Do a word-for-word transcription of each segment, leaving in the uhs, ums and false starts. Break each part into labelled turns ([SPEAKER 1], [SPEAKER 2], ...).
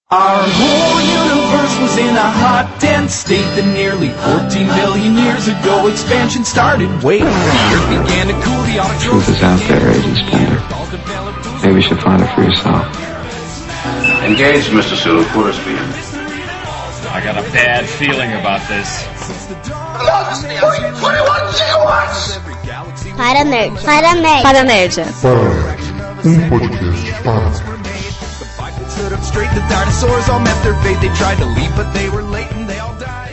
[SPEAKER 1] Our whole universe was in a hot, dense state that nearly fourteen billion years ago expansion started. Wait, the earth began to cool, the
[SPEAKER 2] truth is out there, Agent Splinter. Maybe you should find it for yourself.
[SPEAKER 3] Engage, Mister Sulu. Quarter speed.
[SPEAKER 4] I got a bad feeling about this.
[SPEAKER 5] twenty-one gigawatts! Para nerd. Para nerd. Para nerd.
[SPEAKER 6] Um podcast para.
[SPEAKER 1] Stood up straight, the dinosaurs all met their fate. They tried to leap, but they were late and they all died.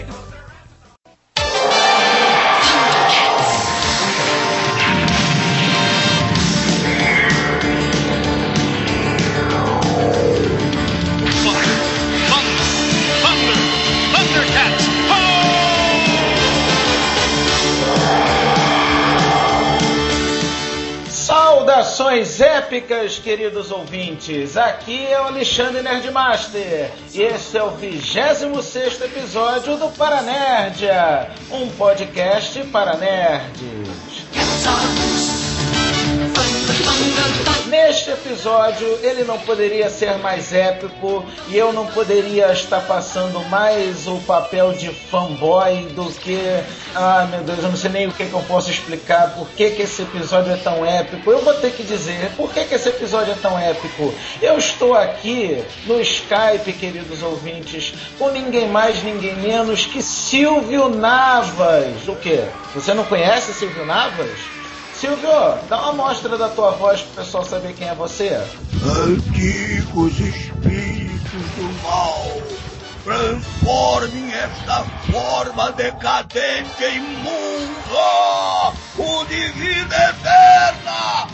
[SPEAKER 7] Saudações épicas, queridos ouvintes! Aqui é o Alexandre Nerdmaster e esse é o vigésimo sexto episódio do Paranerdia, um podcast para nerds. Neste episódio, ele não poderia ser mais épico e eu não poderia estar passando mais o papel de fanboy do que... Ah, meu Deus, eu não sei nem o que, que eu posso explicar por que, que esse episódio é tão épico. Eu vou ter que dizer por que, que esse episódio é tão épico. Eu estou aqui no Skype, queridos ouvintes, com ninguém mais, ninguém menos que Silvio Navas. O quê? Você não conhece Silvio Navas? Silvio, dá uma amostra da tua voz para o pessoal saber quem é você.
[SPEAKER 8] Antigos espíritos do mal, transformem esta forma decadente e imunda, o de vida eterna!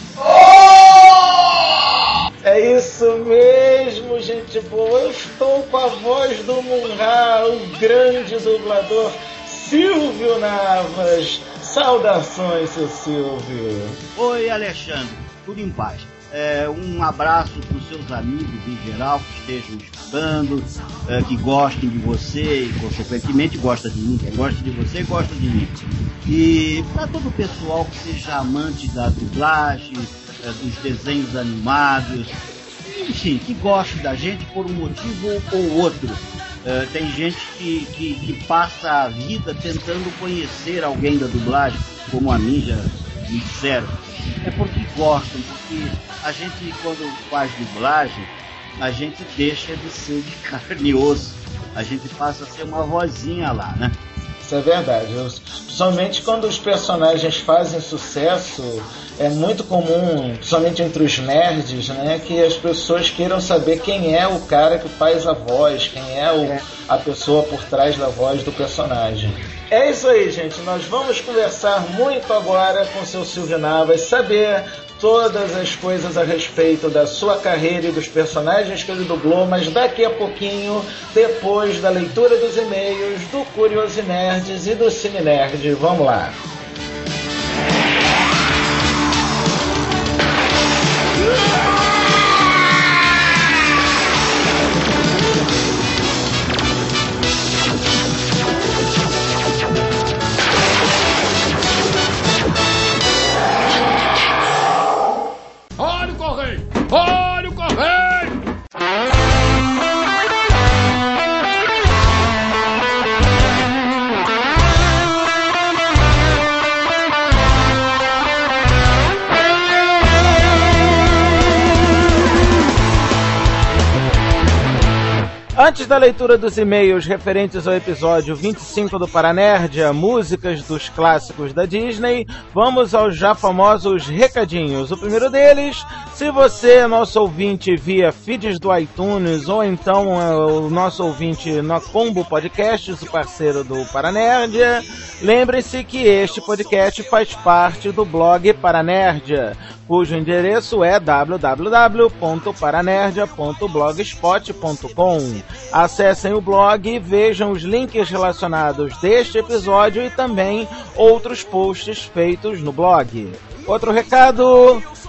[SPEAKER 8] Oh!
[SPEAKER 7] É isso mesmo, gente boa. Eu estou com a voz do Munra, o grande dublador Silvio Navas. Saudações, seu Silvio.
[SPEAKER 9] Oi, Alexandre. Tudo em paz. É, um abraço para os seus amigos em geral que estejam escutando, é, que gostem de você e, consequentemente, gostam de mim. Quem gosta de você, gosta de mim. E para todo o pessoal que seja amante da dublagem, é, dos desenhos animados, enfim, que goste da gente por um motivo ou outro. Uh, tem gente que, que, que passa a vida tentando conhecer alguém da dublagem, como a mim já me disseram. É porque gostam, porque a gente, quando faz dublagem, a gente deixa de ser de carne e osso. A gente passa a ser uma vozinha lá, né?
[SPEAKER 7] Isso é verdade. Principalmente quando os personagens fazem sucesso, é muito comum, principalmente entre os nerds, né, que as pessoas queiram saber quem é o cara que faz a voz, quem é o, a pessoa por trás da voz do personagem. É isso aí, gente. Nós vamos conversar muito agora com o seu Silvio Navas, saber todas as coisas a respeito da sua carreira e dos personagens que ele dublou, mas daqui a pouquinho, depois da leitura dos e-mails, do Curiosi-Nerds e do Cine Nerd. Vamos lá!
[SPEAKER 4] Olha o correio! Olha o correio!
[SPEAKER 7] Antes da leitura dos e-mails referentes ao episódio vinte e cinco do Paranerdia, músicas dos clássicos da Disney, vamos aos já famosos recadinhos. O primeiro deles, se você é nosso ouvinte via feeds do iTunes ou então é o nosso ouvinte na Combo Podcasts, o parceiro do Paranerdia, lembre-se que este podcast faz parte do blog Paranerdia, cujo endereço é w w w ponto paranerdia ponto blogspot ponto com. Acessem o blog e vejam os links relacionados deste episódio e também outros posts feitos no blog. Outro recado,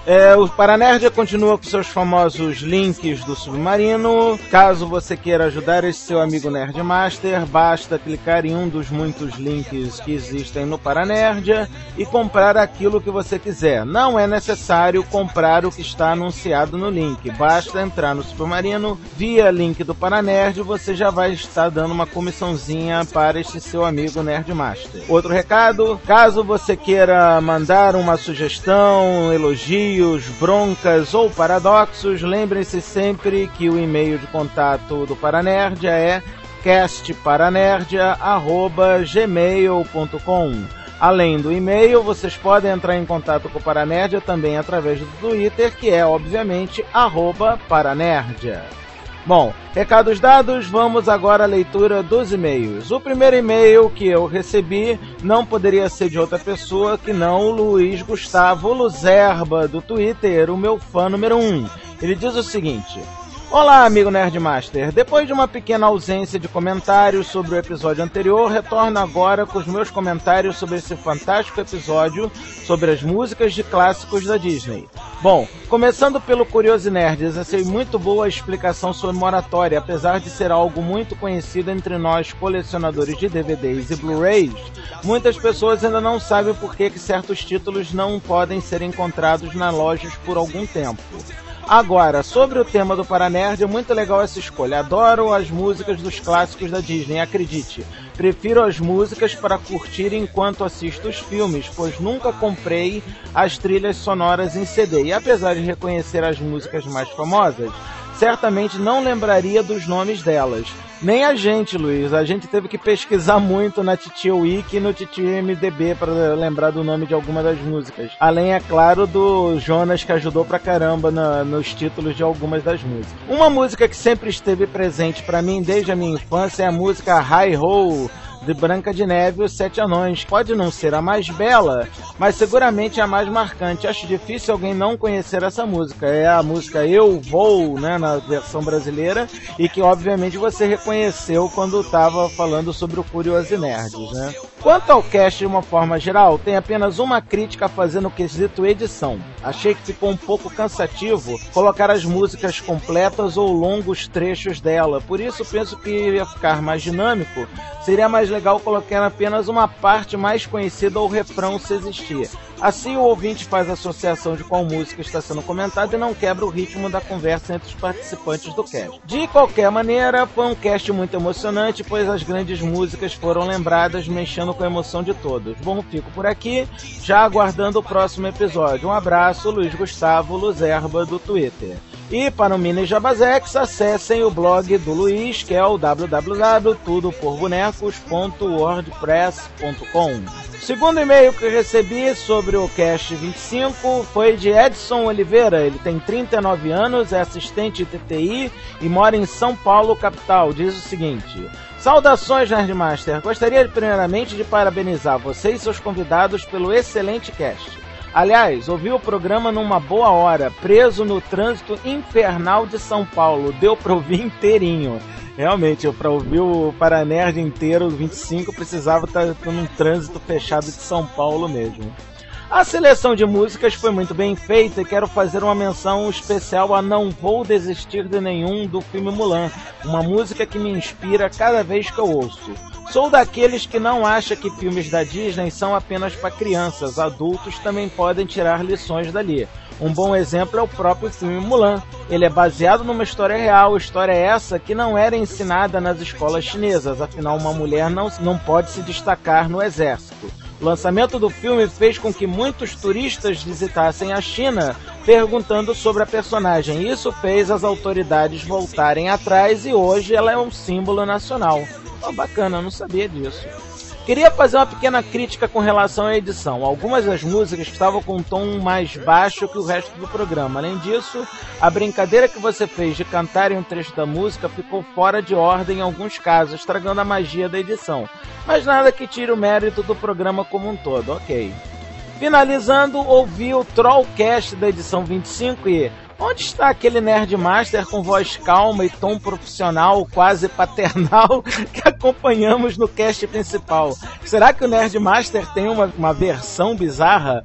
[SPEAKER 7] É, o Paranerd continua com seus famosos links do Submarino. Caso você queira ajudar esse seu amigo Nerdmaster, basta clicar em um dos muitos links que existem no Paranerd e comprar aquilo que você quiser. Não é necessário comprar o que está anunciado no link. Basta entrar no Submarino via link do Paranerd e você já vai estar dando uma comissãozinha para este seu amigo Nerdmaster. Outro recado, caso você queira mandar uma sugestão, elogio, broncas ou paradoxos, lembrem-se sempre que o e-mail de contato do Paranerdia é castparanerdia arroba gmail ponto com. Além do e-mail, vocês podem entrar em contato com o Paranerdia também através do Twitter, que é, obviamente, arroba Paranerdia. Bom, recados dados, vamos agora à leitura dos e-mails. O primeiro e-mail que eu recebi não poderia ser de outra pessoa que não o Luiz Gustavo Luzerba, do Twitter, o meu fã número um. Ele diz o seguinte: olá, amigo Nerdmaster. Depois de uma pequena ausência de comentários sobre o episódio anterior, retorno agora com os meus comentários sobre esse fantástico episódio sobre as músicas de clássicos da Disney. Bom, começando pelo Curioso Nerds, achei muito boa a explicação sobre Moratória, apesar de ser algo muito conhecido entre nós colecionadores de D V Ds e Blu-rays. Muitas pessoas ainda não sabem por que que certos títulos não podem ser encontrados nas lojas por algum tempo. Agora, sobre o tema do Paranerd, é muito legal essa escolha. Adoro as músicas dos clássicos da Disney, acredite. Prefiro as músicas para curtir enquanto assisto os filmes, pois nunca comprei as trilhas sonoras em C D. E apesar de reconhecer as músicas mais famosas, certamente não lembraria dos nomes delas. Nem a gente, Luiz. A gente teve que pesquisar muito na Titio Wiki e no Titio M D B para lembrar do nome de alguma das músicas. Além, é claro, do Jonas, que ajudou pra caramba na, nos títulos de algumas das músicas. Uma música que sempre esteve presente pra mim desde a minha infância é a música Hi Ho, de Branca de Neve e os Sete Anões. Pode não ser a mais bela, mas seguramente a mais marcante. Acho difícil alguém não conhecer essa música. É a música Eu Vou, né, na versão brasileira, e que obviamente você reconheceu quando estava falando sobre o Curioso Nerds, né? Quanto ao cast de uma forma geral, tem apenas uma crítica a fazer no quesito edição. Achei que ficou um pouco cansativo colocar as músicas completas ou longos trechos dela, por isso penso que iria ficar mais dinâmico. Seria mais legal colocar apenas uma parte mais conhecida ou refrão se existir. Assim o ouvinte faz a associação de qual música está sendo comentada e não quebra o ritmo da conversa entre os participantes do cast. De qualquer maneira, foi um cast muito emocionante, pois as grandes músicas foram lembradas, mexendo com a emoção de todos. Bom, fico por aqui, já aguardando o próximo episódio. Um abraço, Luiz Gustavo Luzerba, do Twitter. E para o Mini Jabazex, acessem o blog do Luiz, que é o w w w ponto tudo por bonecos ponto wordpress ponto com. O segundo e-mail que eu recebi sobre o Cast vinte e cinco foi de Edson Oliveira. Ele tem trinta e nove anos, é assistente de T T I e mora em São Paulo, capital. Diz o seguinte: saudações, Nerdmaster. Gostaria primeiramente de parabenizar você e seus convidados pelo excelente cast. Aliás, ouvi o programa numa boa hora, preso no trânsito infernal de São Paulo. Deu pra ouvir inteirinho. Realmente, para ouvir o Paranerd inteiro, vinte e cinco, precisava estar num trânsito fechado de São Paulo mesmo. A seleção de músicas foi muito bem feita e quero fazer uma menção especial a Não Vou Desistir de Nenhum, do filme Mulan, uma música que me inspira cada vez que eu ouço. Sou daqueles que não acha que filmes da Disney são apenas para crianças, adultos também podem tirar lições dali. Um bom exemplo é o próprio filme Mulan. Ele é baseado numa história real, história essa que não era ensinada nas escolas chinesas, afinal uma mulher não, não pode se destacar no exército. O lançamento do filme fez com que muitos turistas visitassem a China perguntando sobre a personagem. Isso fez as autoridades voltarem atrás e hoje ela é um símbolo nacional. Oh, bacana, eu não sabia disso. Queria fazer uma pequena crítica com relação à edição. Algumas das músicas estavam com um tom mais baixo que o resto do programa. Além disso, a brincadeira que você fez de cantar em um trecho da música ficou fora de ordem em alguns casos, estragando a magia da edição. Mas nada que tire o mérito do programa como um todo, ok. Finalizando, ouvi o Trollcast da edição vinte e cinco e... onde está aquele Nerdmaster com voz calma e tom profissional, quase paternal, que acompanhamos no cast principal? Será que o Nerdmaster tem uma, uma versão bizarra?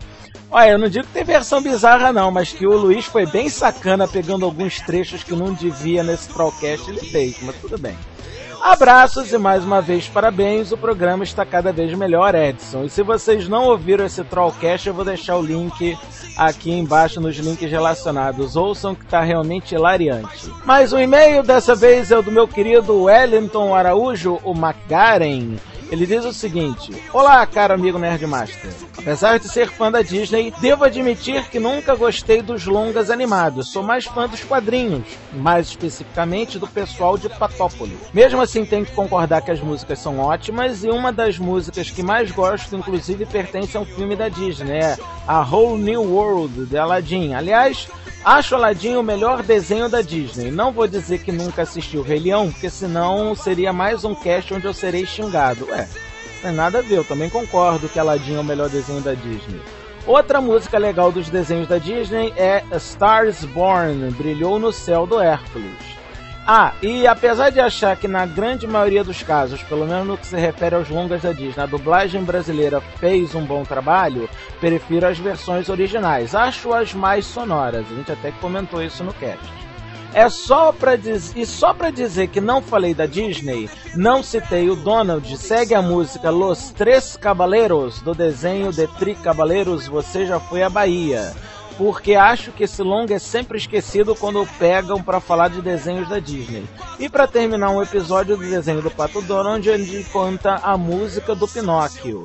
[SPEAKER 7] Olha, eu não digo que tem versão bizarra não, mas que o Luiz foi bem sacana pegando alguns trechos que não devia nesse Trollcast, ele fez, mas tudo bem. Abraços e mais uma vez parabéns, o programa está cada vez melhor, Edson. E se vocês não ouviram esse Trollcast, eu vou deixar o link aqui embaixo nos links relacionados. Ouçam que está realmente hilariante. Mais um e-mail, dessa vez é o do meu querido Wellington Araújo, o McGaren. Ele diz o seguinte: olá, caro amigo Nerdmaster. Apesar de ser fã da Disney, devo admitir que nunca gostei dos longas animados. Sou mais fã dos quadrinhos, mais especificamente do pessoal de Patópolis. Mesmo assim, tenho que concordar que as músicas são ótimas, e uma das músicas que mais gosto, inclusive, pertence a um filme da Disney, é A Whole New World, de Aladdin. Aliás, acho Aladdin o melhor desenho da Disney. Não vou dizer que nunca assisti o Rei Leão, porque senão seria mais um cast onde eu serei xingado. Ué, não tem nada a ver, eu também concordo que Aladdin é o melhor desenho da Disney. Outra música legal dos desenhos da Disney é A Star is Born, Brilhou no Céu, do Hércules. Ah, e apesar de achar que na grande maioria dos casos, pelo menos no que se refere aos longas da Disney, a dublagem brasileira fez um bom trabalho, prefiro as versões originais. Acho-as mais sonoras, a gente até comentou isso no cast. É só pra diz... E só pra dizer que não falei da Disney, não citei o Donald, segue a música Los Tres Caballeros, do desenho de Tri Caballeros, Você Já Foi à Bahia. Porque acho que esse longa é sempre esquecido quando pegam para falar de desenhos da Disney. E para terminar um episódio do desenho do Pato Donald, onde conta a música do Pinóquio.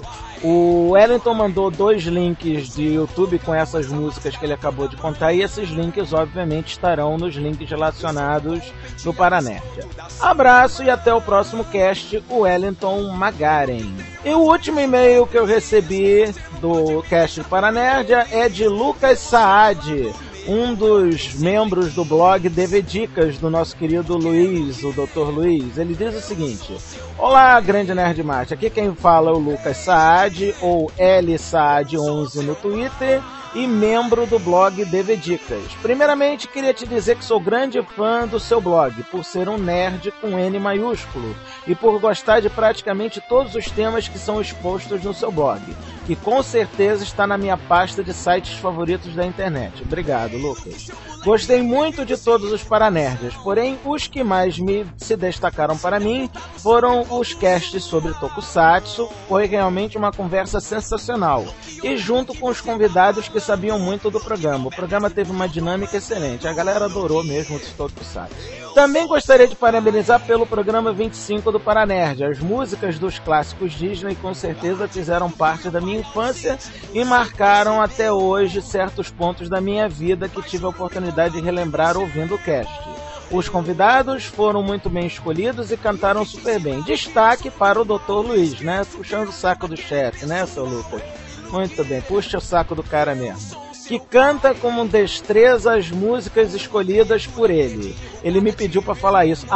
[SPEAKER 7] O Wellington mandou dois links de YouTube com essas músicas que ele acabou de contar, e esses links obviamente estarão nos links relacionados do Paranerdia. Abraço e até o próximo cast, o Wellington Magaren. E o último e-mail que eu recebi do cast do Paranerdia é de Lucas Saad, um dos membros do blog D V Dicas do nosso querido Luiz, o doutor Luiz. Ele diz o seguinte: olá, grande Nerdmaster, aqui quem fala é o Lucas Saad, ou L Saad onze no Twitter, e membro do blog D V Dicas. Primeiramente, queria te dizer que sou grande fã do seu blog, por ser um nerd com N maiúsculo, e por gostar de praticamente todos os temas que são expostos no seu blog, que com certeza está na minha pasta de sites favoritos da internet. Obrigado, Lucas. Gostei muito de todos os Paranerdias, porém os que mais me se destacaram para mim foram os casts sobre Tokusatsu. Foi realmente uma conversa sensacional, e junto com os convidados que sabiam muito do programa. O programa teve uma dinâmica excelente, a galera adorou mesmo os Tokusatsu. Também gostaria de parabenizar pelo programa vinte e cinco do Paranerd. As músicas dos clássicos Disney com certeza fizeram parte da minha infância e marcaram até hoje certos pontos da minha vida que tive a oportunidade de relembrar ouvindo o cast. Os convidados foram muito bem escolhidos e cantaram super bem. Destaque para o doutor Luiz, né? Puxando o saco do chefe, né, seu Lucas? Muito bem, puxa o saco do cara mesmo. Que canta com destreza as músicas escolhidas por ele. Ele me pediu pra falar isso.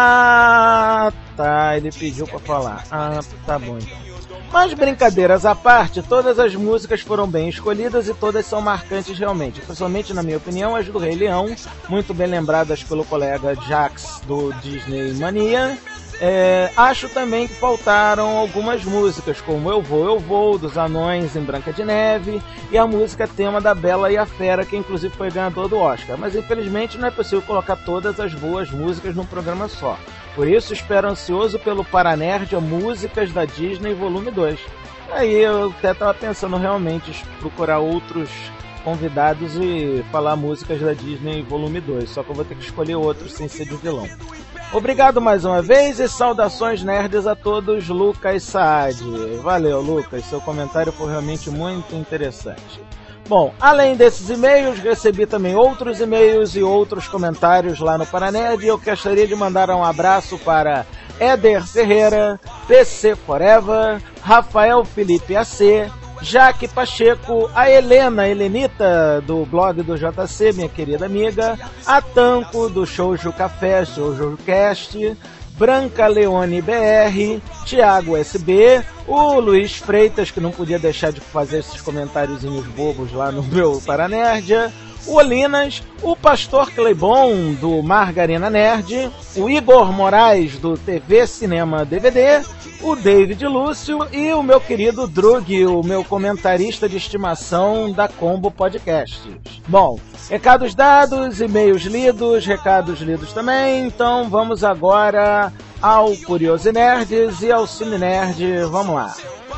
[SPEAKER 7] Ah, tá, ele pediu pra falar. Ah, tá bom então. Mas brincadeiras à parte, todas as músicas foram bem escolhidas e todas são marcantes realmente. Principalmente, na minha opinião, as do Rei Leão, muito bem lembradas pelo colega Jax do Disney Mania. É, acho também que faltaram algumas músicas, como Eu Vou, Eu Vou, dos Anões em Branca de Neve, e a música tema da Bela e a Fera, que inclusive foi ganhador do Oscar. Mas infelizmente não é possível colocar todas as boas músicas num programa só. Por isso espero ansioso pelo Paranerdia Músicas da Disney Volume dois. Aí eu até estava pensando realmente em procurar outros convidados e falar músicas da Disney Volume dois, só que eu vou ter que escolher outros sem ser de vilão. Obrigado mais uma vez e saudações nerds a todos, Lucas Saad. Valeu, Lucas, seu comentário foi realmente muito interessante. Bom, além desses e-mails, recebi também outros e-mails e outros comentários lá no Paranerd, e eu gostaria de mandar um abraço para Éder Ferreira, P C Forever, Rafael Felipe A C, Jaque Pacheco, a Helena Helenita, do blog do J C, minha querida amiga, a Tanco, do Shoujo Café, Shoujo Cast, Branca Leone B R, Thiago S B, o Luiz Freitas, que não podia deixar de fazer esses comentáriozinhos bobos lá no meu Paranerdia, o Olinas, o Pastor Cleibon, do Margarina Nerd, o Igor Moraes, do T V Cinema D V D, o David Lúcio e o meu querido Drug, o meu comentarista de estimação da Combo Podcasts. Bom, recados dados, e-mails lidos, recados lidos também, então vamos agora ao Curioso Nerds e ao Cine Nerd, vamos lá.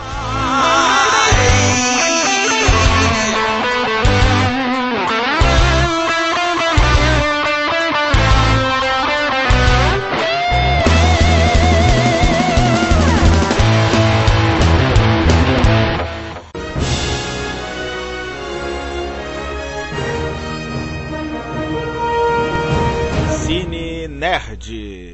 [SPEAKER 7] Cine Nerd.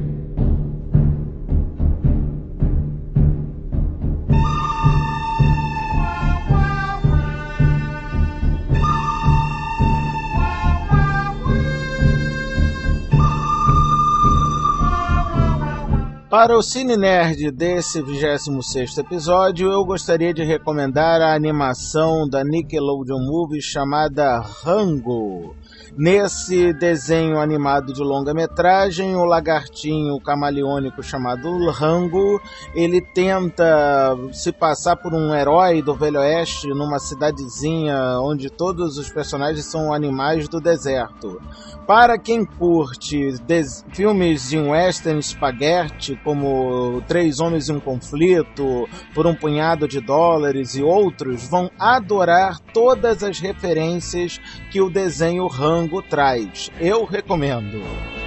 [SPEAKER 7] Para o Cine Nerd desse vigésimo sexto episódio, eu gostaria de recomendar a animação da Nickelodeon Movie chamada Rango. Nesse desenho animado de longa-metragem, o lagartinho camaleônico chamado Rango, ele tenta se passar por um herói do Velho Oeste numa cidadezinha onde todos os personagens são animais do deserto. Para quem curte des- filmes de um western spaghetti, como Três Homens e um Conflito, Por um Punhado de Dólares e outros, vão adorar todas as referências que o desenho Rango traz. Eu recomendo.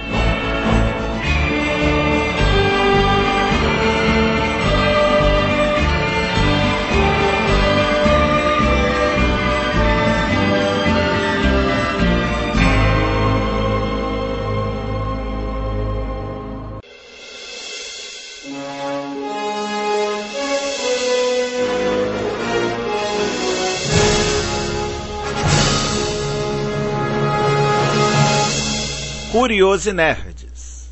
[SPEAKER 7] Curioso Nerds.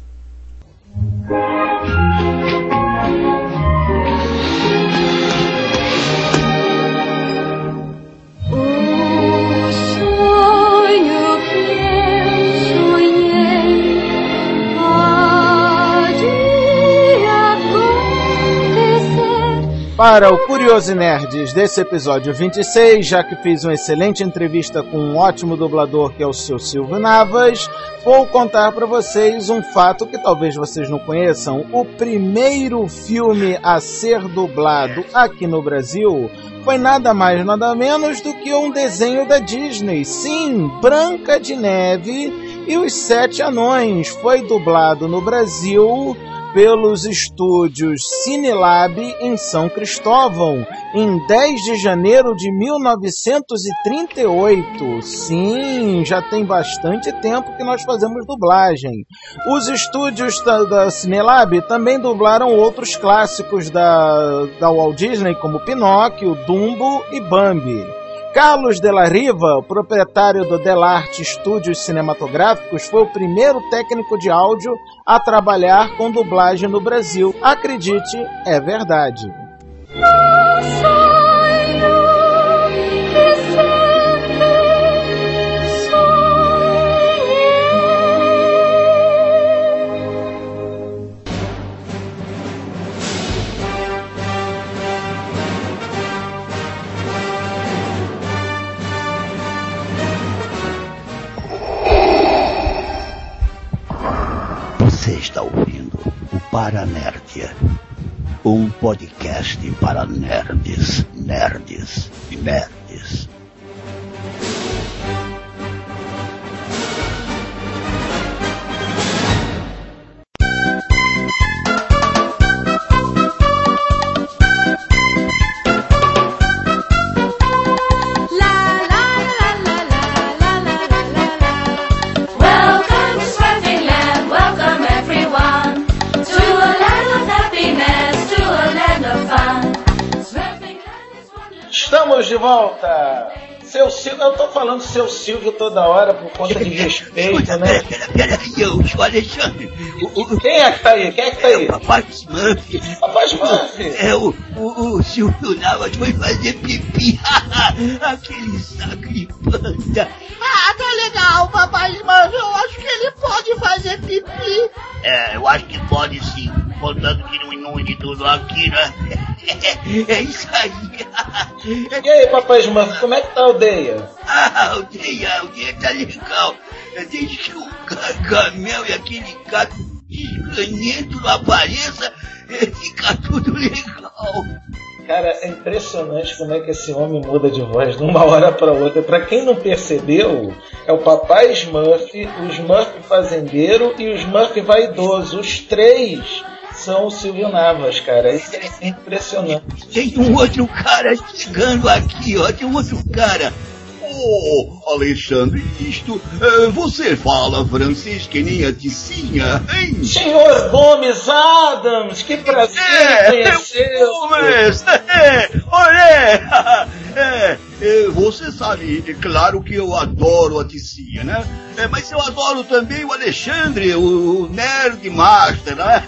[SPEAKER 7] Para o Curioso Nerds desse episódio vinte e seis, já que fiz uma excelente entrevista com um ótimo dublador que é o seu Silvio Navas, vou contar para vocês um fato que talvez vocês não conheçam. O primeiro filme a ser dublado aqui no Brasil foi nada mais nada menos do que um desenho da Disney. Sim, Branca de Neve e os Sete Anões foi dublado no Brasil pelos estúdios Cinelab em São Cristóvão, em dez de janeiro de mil novecentos e trinta e oito. Sim, já tem bastante tempo que nós fazemos dublagem. Os estúdios da, da Cinelab também dublaram outros clássicos da, da Walt Disney, como Pinóquio, Dumbo e Bambi. Carlos de la Riva, proprietário do Delarte Estúdios Cinematográficos, foi o primeiro técnico de áudio a trabalhar com dublagem no Brasil. Acredite, é verdade.
[SPEAKER 10] Você está ouvindo o Paranerdia, um podcast para nerds, nerds e nerds.
[SPEAKER 7] Estamos de volta! seu Silvio, eu tô falando seu Silvio toda hora por conta de respeito,
[SPEAKER 10] Escuta,
[SPEAKER 7] né?
[SPEAKER 10] Pera, pera, pera aí, eu, o Alexandre. O, o,
[SPEAKER 7] Quem é que tá aí? Quem é que tá
[SPEAKER 10] é
[SPEAKER 7] aí?
[SPEAKER 10] o Papai Smurf.
[SPEAKER 7] Papai Smurf.
[SPEAKER 10] É o, o, o Silvio Navas foi fazer pipi. Aquele sacripanta.
[SPEAKER 9] Ah, tá legal, papai Smurf. Eu acho que ele pode fazer pipi.
[SPEAKER 10] É, eu acho que pode sim. Contando que não inunde tudo aqui, né? É isso aí.
[SPEAKER 7] E aí, Papai Smurf, como é que tá a aldeia?
[SPEAKER 10] Ah, a aldeia, a aldeia tá legal. Desde que o Gargamel e aquele gato desganhento não apareça, fica tudo legal.
[SPEAKER 7] Cara, é impressionante como é que esse homem muda de voz de uma hora para outra. Pra quem não percebeu, é o Papai Smurf, o Smurf fazendeiro e o Smurf vaidoso. Os três são o Silvio Navas, cara. Isso é impressionante.
[SPEAKER 10] Tem um outro cara chegando aqui, ó. Tem um outro cara. Oh, Alexandre, isto, é, você fala francês que nem a Ticinha, hein?
[SPEAKER 7] Senhor Gomes Adams, que prazer
[SPEAKER 10] é,
[SPEAKER 7] conhecê-lo.
[SPEAKER 10] Gomes, é, olha, é, é, você sabe, é claro que eu adoro a Ticinha, né? É, mas eu adoro também o Alexandre, o Nerd Master, né?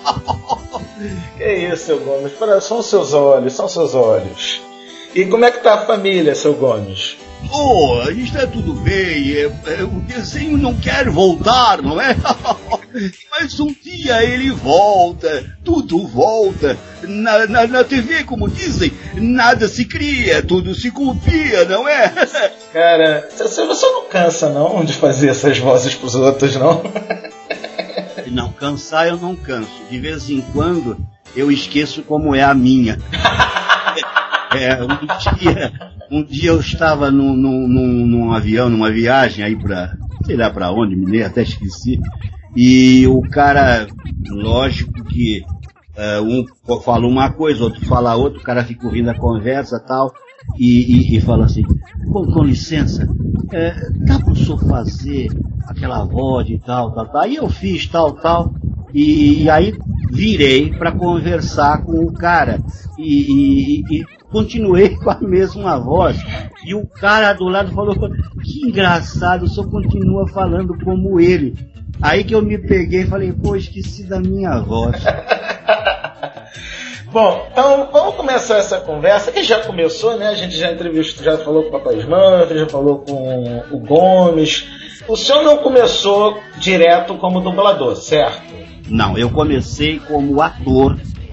[SPEAKER 7] Que isso, seu Gomes, são seus olhos, são seus olhos. E como é que tá a família, seu Gomes?
[SPEAKER 10] Oh, está tudo bem, é, é, o desenho não quer voltar, não é? Mas um dia ele volta, tudo volta. Na, na, na T V, como dizem, nada se cria, tudo se copia, não é?
[SPEAKER 7] Cara, você não cansa não de fazer essas vozes pros outros, não?
[SPEAKER 9] Não, cansar eu não canso. De vez em quando eu esqueço como é a minha. É, um dia, um dia eu estava num, num, num, num avião, numa viagem aí pra, sei lá pra onde, me lembro, até esqueci. E o cara, lógico que uh, um falou uma coisa, outro fala outra, o cara fica ouvindo a conversa e tal, e, e, e fala assim, com, com licença, é, dá pro senhor fazer aquela voz e tal, tal, tal. Aí eu fiz tal, tal, e, e aí virei para conversar com o cara, e, e, e continuei com a mesma voz, e o cara do lado falou, que engraçado, o senhor continua falando como ele. Aí que eu me peguei e falei, pô, esqueci da minha voz.
[SPEAKER 7] Bom, então vamos começar essa conversa, que já começou, né? A gente já entrevistou, já falou com o Papai Smurf, já falou com o Gomes. O senhor não começou direto como dublador, certo?
[SPEAKER 9] Não, eu comecei como ator.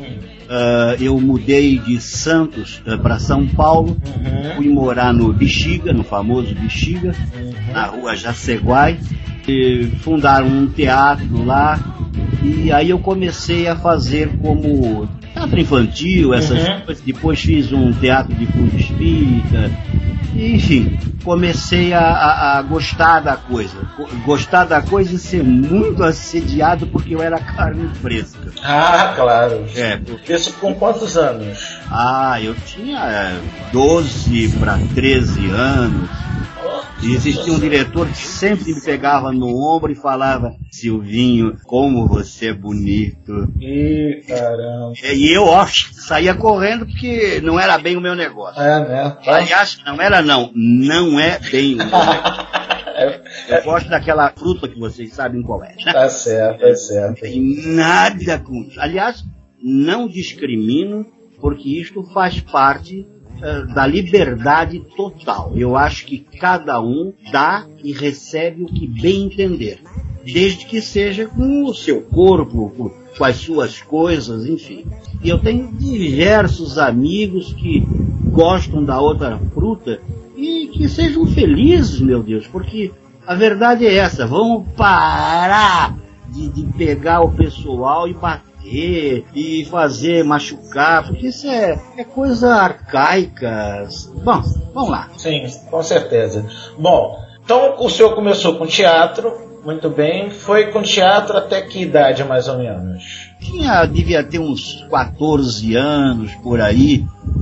[SPEAKER 9] Uh, eu mudei de Santos uh, para São Paulo, uhum. Fui morar no Bexiga, no famoso Bexiga, uhum. Na rua Jaceguai, e fundaram um teatro lá, e aí eu comecei a fazer como teatro infantil, essas uhum. coisas. Depois fiz um teatro de fundo espírita, enfim, comecei a, a, a gostar da coisa. Gostar da coisa e ser muito assediado porque eu era carne fresca.
[SPEAKER 7] Ah, claro.
[SPEAKER 9] É.
[SPEAKER 7] Isso com quantos anos?
[SPEAKER 9] Ah, eu tinha doze para treze anos. E existia um diretor que sempre me pegava no ombro e falava, Silvinho, como você é bonito.
[SPEAKER 7] Ih, caramba.
[SPEAKER 9] E eu, ó, saía correndo porque não era bem o meu negócio.
[SPEAKER 7] É, né? Tá.
[SPEAKER 9] Aliás, não era não, não é bem o meu negócio. Eu gosto daquela fruta que vocês sabem qual é, né?
[SPEAKER 7] Tá certo, tá certo.
[SPEAKER 9] Não tem nada com isso. Aliás, não discrimino, porque isto faz parte uh, da liberdade total. Eu acho que cada um dá e recebe o que bem entender, desde que seja com o seu corpo, com, com as suas coisas, enfim. E eu tenho diversos amigos que gostam da outra fruta e que sejam felizes, meu Deus, porque a verdade é essa, vamos parar de, de pegar o pessoal e bater e fazer machucar, porque isso é, é coisa arcaica. Bom, vamos lá.
[SPEAKER 7] Sim, com certeza. Bom, então o senhor começou com teatro, muito bem, foi com teatro até que idade mais ou menos?
[SPEAKER 9] Tinha, devia ter uns quatorze anos por aí.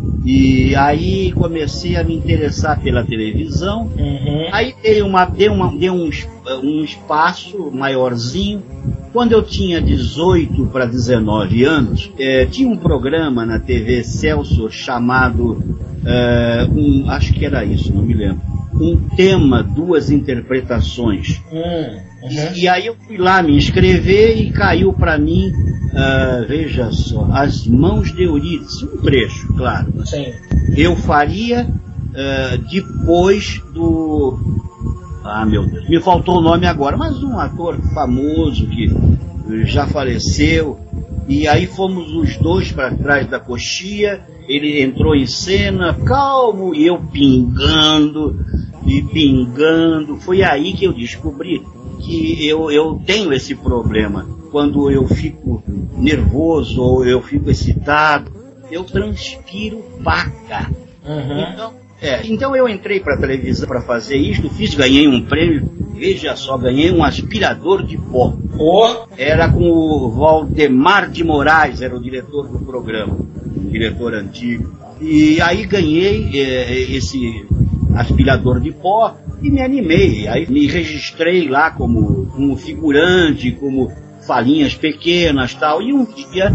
[SPEAKER 9] E aí comecei a me interessar pela televisão. Uhum. Aí dei, uma, dei, uma, dei um, um espaço maiorzinho. Quando eu tinha dezoito para dezenove anos, é, tinha um programa na T V Celso chamado, é, um, acho que era isso, não me lembro, um tema, duas interpretações.
[SPEAKER 11] Hum, uhum.
[SPEAKER 9] e, e aí eu fui lá me inscrever e caiu para mim, uh, veja só, As Mãos de Eurídice, um trecho, claro.
[SPEAKER 11] Sim.
[SPEAKER 9] Eu faria uh, depois do... Ah, meu Deus, me faltou o nome agora, mas um ator famoso que já faleceu. E aí fomos os dois para trás da coxia, ele entrou em cena, calmo, e eu pingando, e pingando. Foi aí que eu descobri que eu, eu tenho esse problema. Quando eu fico nervoso ou eu fico excitado, eu transpiro paca.
[SPEAKER 11] Uhum.
[SPEAKER 9] Então, é, então eu entrei para a televisão para fazer isso, fiz, ganhei um prêmio, veja só, ganhei um aspirador de pó.
[SPEAKER 11] Oh.
[SPEAKER 9] Era com o Valdemar de Moraes, era o diretor do programa, um diretor antigo. E aí ganhei é, esse aspirador de pó e me animei. Aí me registrei lá como, como figurante, como falinhas pequenas e tal. E um dia,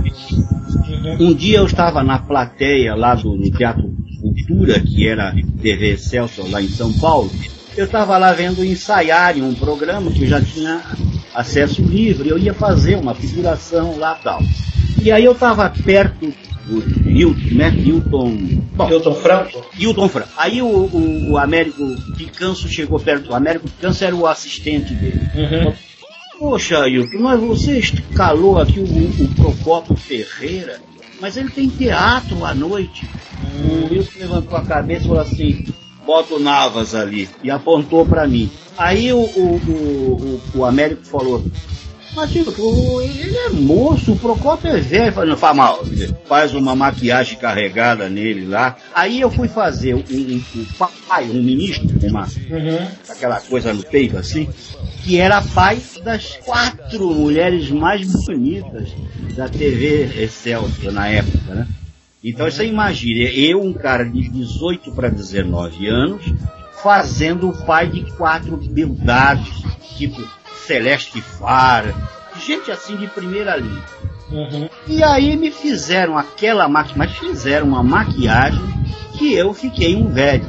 [SPEAKER 9] um dia eu estava na plateia lá do no Teatro Cultura, que era T V Celso lá em São Paulo. Eu estava lá vendo ensaiarem um programa que eu já tinha acesso livre, eu ia fazer uma figuração lá e tal. E aí eu estava perto do Hilton, né? Hilton... Bom,
[SPEAKER 11] Hilton Franco?
[SPEAKER 9] Hilton Franco. Aí o, o, o Américo Picanço chegou perto, o Américo Picanço era o assistente dele.
[SPEAKER 11] Uhum.
[SPEAKER 9] Poxa, Hilton, mas você escalou aqui o, o Procópio Ferreira, mas ele tem teatro à noite. Uhum. O Hilton levantou a cabeça e falou assim... Bota o Navas ali, e apontou para mim. Aí o, o, o, o Américo falou, mas tipo, ele é moço, o Procópio é velho. Falei, não faz mal, faz uma maquiagem carregada nele lá. Aí eu fui fazer um, um, um pai, um ministro, uma, uhum. aquela coisa no peito assim, que era pai das quatro mulheres mais bonitas da T V Excelsior na época, né? Então você imagina, eu, um cara de dezoito para dezenove anos, fazendo o pai de quatro beldades, tipo Celeste Fara, gente assim de primeira linha.
[SPEAKER 11] Uhum.
[SPEAKER 9] E aí me fizeram aquela maquiagem, mas fizeram uma maquiagem que eu fiquei um velho.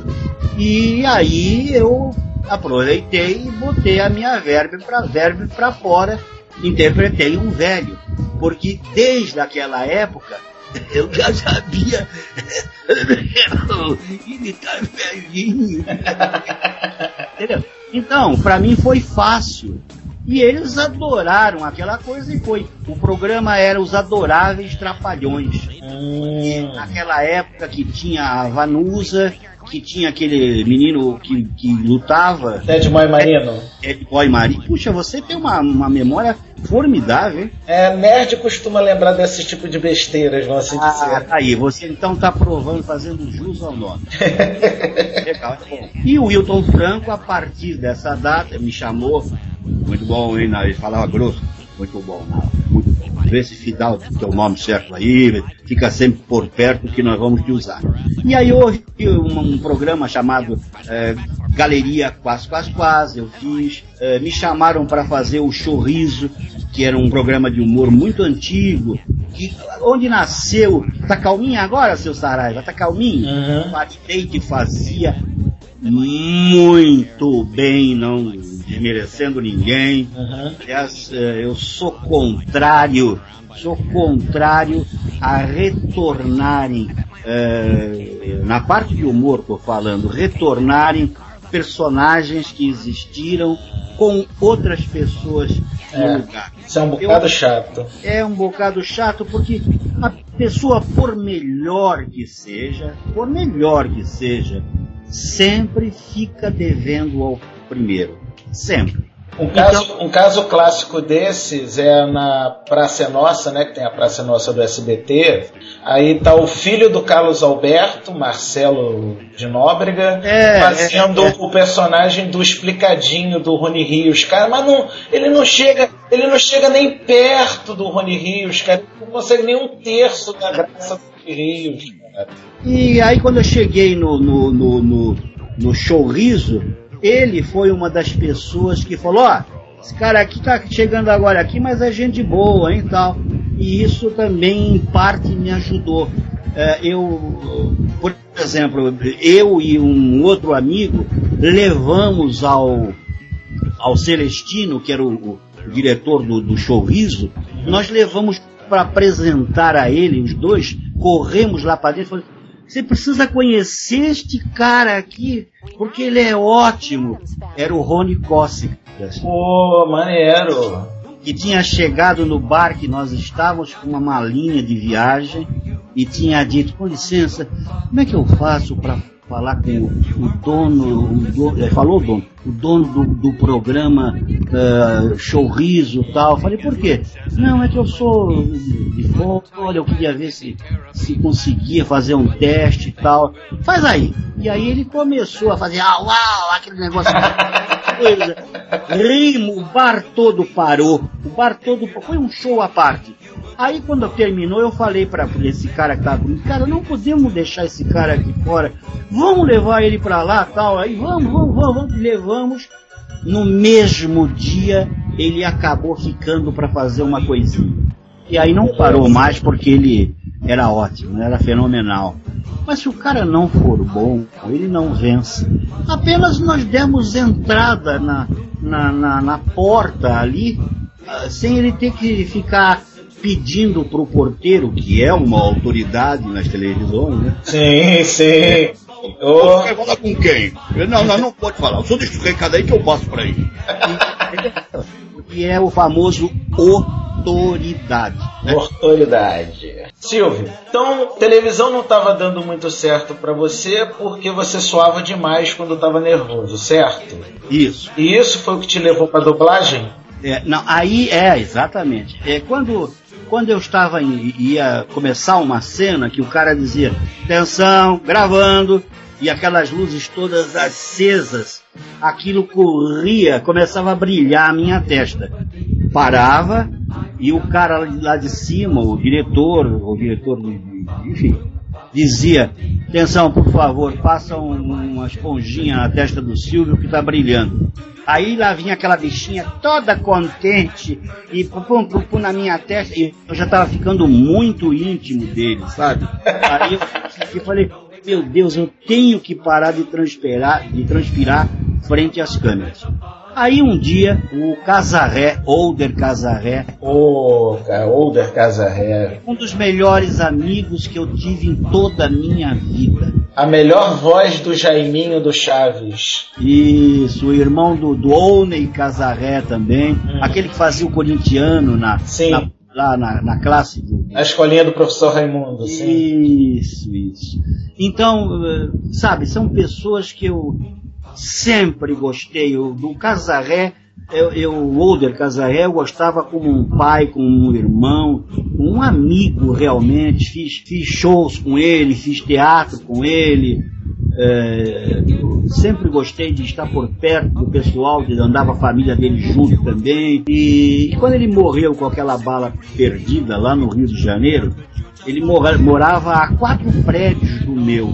[SPEAKER 9] E aí eu aproveitei e botei a minha verve para verve para fora, interpretei um velho, porque desde aquela época eu já sabia imitar velhinho. Entendeu? Então, pra mim foi fácil. E eles adoraram aquela coisa e foi. O programa era Os Adoráveis Trapalhões.
[SPEAKER 11] Hum.
[SPEAKER 9] E naquela época que tinha a Vanusa, que tinha aquele menino que, que lutava.
[SPEAKER 11] Ted Boy Marino.
[SPEAKER 9] Ted Boy Marino. Puxa, você tem uma, uma memória formidável, hein?
[SPEAKER 11] É, nerd costuma lembrar desse tipo de besteiras, vamos assim
[SPEAKER 9] ah,
[SPEAKER 11] dizer.
[SPEAKER 9] Aí, você então tá provando, fazendo jus ao nome. Legal. E o Hilton Franco, a partir dessa data, me chamou. Muito bom, hein? Ele falava grosso. Muito bom, muito bom. Vê se Fidal tem o nome certo aí, fica sempre por perto que nós vamos te usar. E aí houve um, um programa chamado é, Galeria Quase Quase Quase, eu fiz. É, me chamaram para fazer o Chorriso, que era um programa de humor muito antigo, que, onde nasceu. Tá calminho agora, seu Saraiva? Tá calminho?
[SPEAKER 11] Uhum.
[SPEAKER 9] Leite fazia muito bem, não desmerecendo ninguém.
[SPEAKER 11] Uhum.
[SPEAKER 9] Aliás, eu sou contrário, sou contrário a retornarem, é, na parte de humor estou falando, retornarem personagens que existiram com outras pessoas no
[SPEAKER 11] é,
[SPEAKER 9] lugar.
[SPEAKER 11] Isso é um bocado
[SPEAKER 9] eu,
[SPEAKER 11] chato.
[SPEAKER 9] É um bocado chato porque a pessoa, por melhor que seja, por melhor que seja, sempre fica devendo ao primeiro. Sempre.
[SPEAKER 11] Um caso, então, um caso clássico desses é na Praça Nossa, né, que tem a Praça Nossa do S B T. Aí tá o filho do Carlos Alberto, Marcelo de Nóbrega,
[SPEAKER 9] é,
[SPEAKER 11] fazendo
[SPEAKER 9] é, é.
[SPEAKER 11] o personagem do Explicadinho do Rony Rios, cara, mas não, ele não chega, ele não chega nem perto do Rony Rios, cara, não consegue nem um terço da graça do Rony Rios, cara.
[SPEAKER 9] E aí quando eu cheguei no, no, no, no, no Chorriso, ele foi uma das pessoas que falou, ó, oh, esse cara aqui tá chegando agora aqui, mas é gente boa, hein, tal. E isso também, em parte, me ajudou. é, eu, por exemplo, eu e um outro amigo levamos ao, ao Celestino, que era o, o diretor do, do Showriso, nós levamos para apresentar a ele, os dois, corremos lá para dentro e falamos: você precisa conhecer este cara aqui, porque ele é ótimo. Era o Rony Cossicas.
[SPEAKER 11] Pô, maneiro.
[SPEAKER 9] Que tinha chegado no bar que nós estávamos com uma malinha de viagem e tinha dito: com licença, como é que eu faço para falar com o, o dono, o dono, é, falou o dono, o dono do, do programa uh, Showriso e tal. Eu falei: por quê? Não, é que eu sou de fora, olha, eu queria ver se, se conseguia fazer um teste e tal. Faz aí. E aí ele começou a fazer au, au, aquele negócio. Coisa. Rimo, o bar todo parou. O bar todo foi um show à parte. Aí quando terminou, eu falei para esse cara que tava comigo: cara, não podemos deixar esse cara aqui fora. Vamos levar ele para lá, tal. Aí vamos, vamos, vamos, vamos. Levamos. No mesmo dia, ele acabou ficando para fazer uma coisinha. E aí não parou mais, porque ele era ótimo, era fenomenal. Mas se o cara não for bom, ele não vence. Apenas nós demos entrada na, na, na, na porta ali, sem ele ter que ficar pedindo pro porteiro, que é uma autoridade nas televisões, né?
[SPEAKER 11] Sim, sim.
[SPEAKER 10] Você quer falar com quem? Não, não, não pode falar. Só deixa o recado aí que eu passo pra ele.
[SPEAKER 9] E é o famoso autoridade.
[SPEAKER 11] Né? Autoridade. Silvio, então televisão não estava dando muito certo para você porque você suava demais quando estava nervoso, certo?
[SPEAKER 9] Isso.
[SPEAKER 11] E isso foi o que te levou para dublagem?
[SPEAKER 9] É, não, aí é, exatamente. É, quando, quando eu estava em, ia começar uma cena que o cara dizia: atenção, gravando, e aquelas luzes todas acesas, aquilo corria, começava a brilhar a minha testa. Parava, e o cara lá de cima, o diretor, o diretor, enfim, dizia: atenção, por favor, passa um, uma esponjinha na testa do Silvio que está brilhando. Aí lá vinha aquela bichinha toda contente e pum, pum, pum, na minha testa, e eu já estava ficando muito íntimo dele, sabe? Aí eu, eu falei: meu Deus, eu tenho que parar de transpirar, de transpirar frente às câmeras. Aí um dia, o Casarré, Older Casarré,
[SPEAKER 11] oh, Older Casarré,
[SPEAKER 9] um dos melhores amigos que eu tive em toda a minha vida.
[SPEAKER 11] A melhor voz do Jaiminho do Chaves.
[SPEAKER 9] Isso, o irmão do, do Owney Casarré também, hum. aquele que fazia o corintiano na,
[SPEAKER 11] sim.
[SPEAKER 9] na, lá na, na classe. Do,
[SPEAKER 11] a escolinha do professor Raimundo. Sim.
[SPEAKER 9] Isso, isso. Então, sabe, são pessoas que eu sempre gostei. Eu, do Casarré, eu, eu, o Older Casarré, eu gostava como um pai, como um irmão, um amigo realmente. Fiz, fiz shows com ele, fiz teatro com ele. É, sempre gostei de estar por perto do pessoal, de andar com a família dele junto também. E, e quando ele morreu com aquela bala perdida lá no Rio de Janeiro, ele mora, morava a quatro prédios do meu.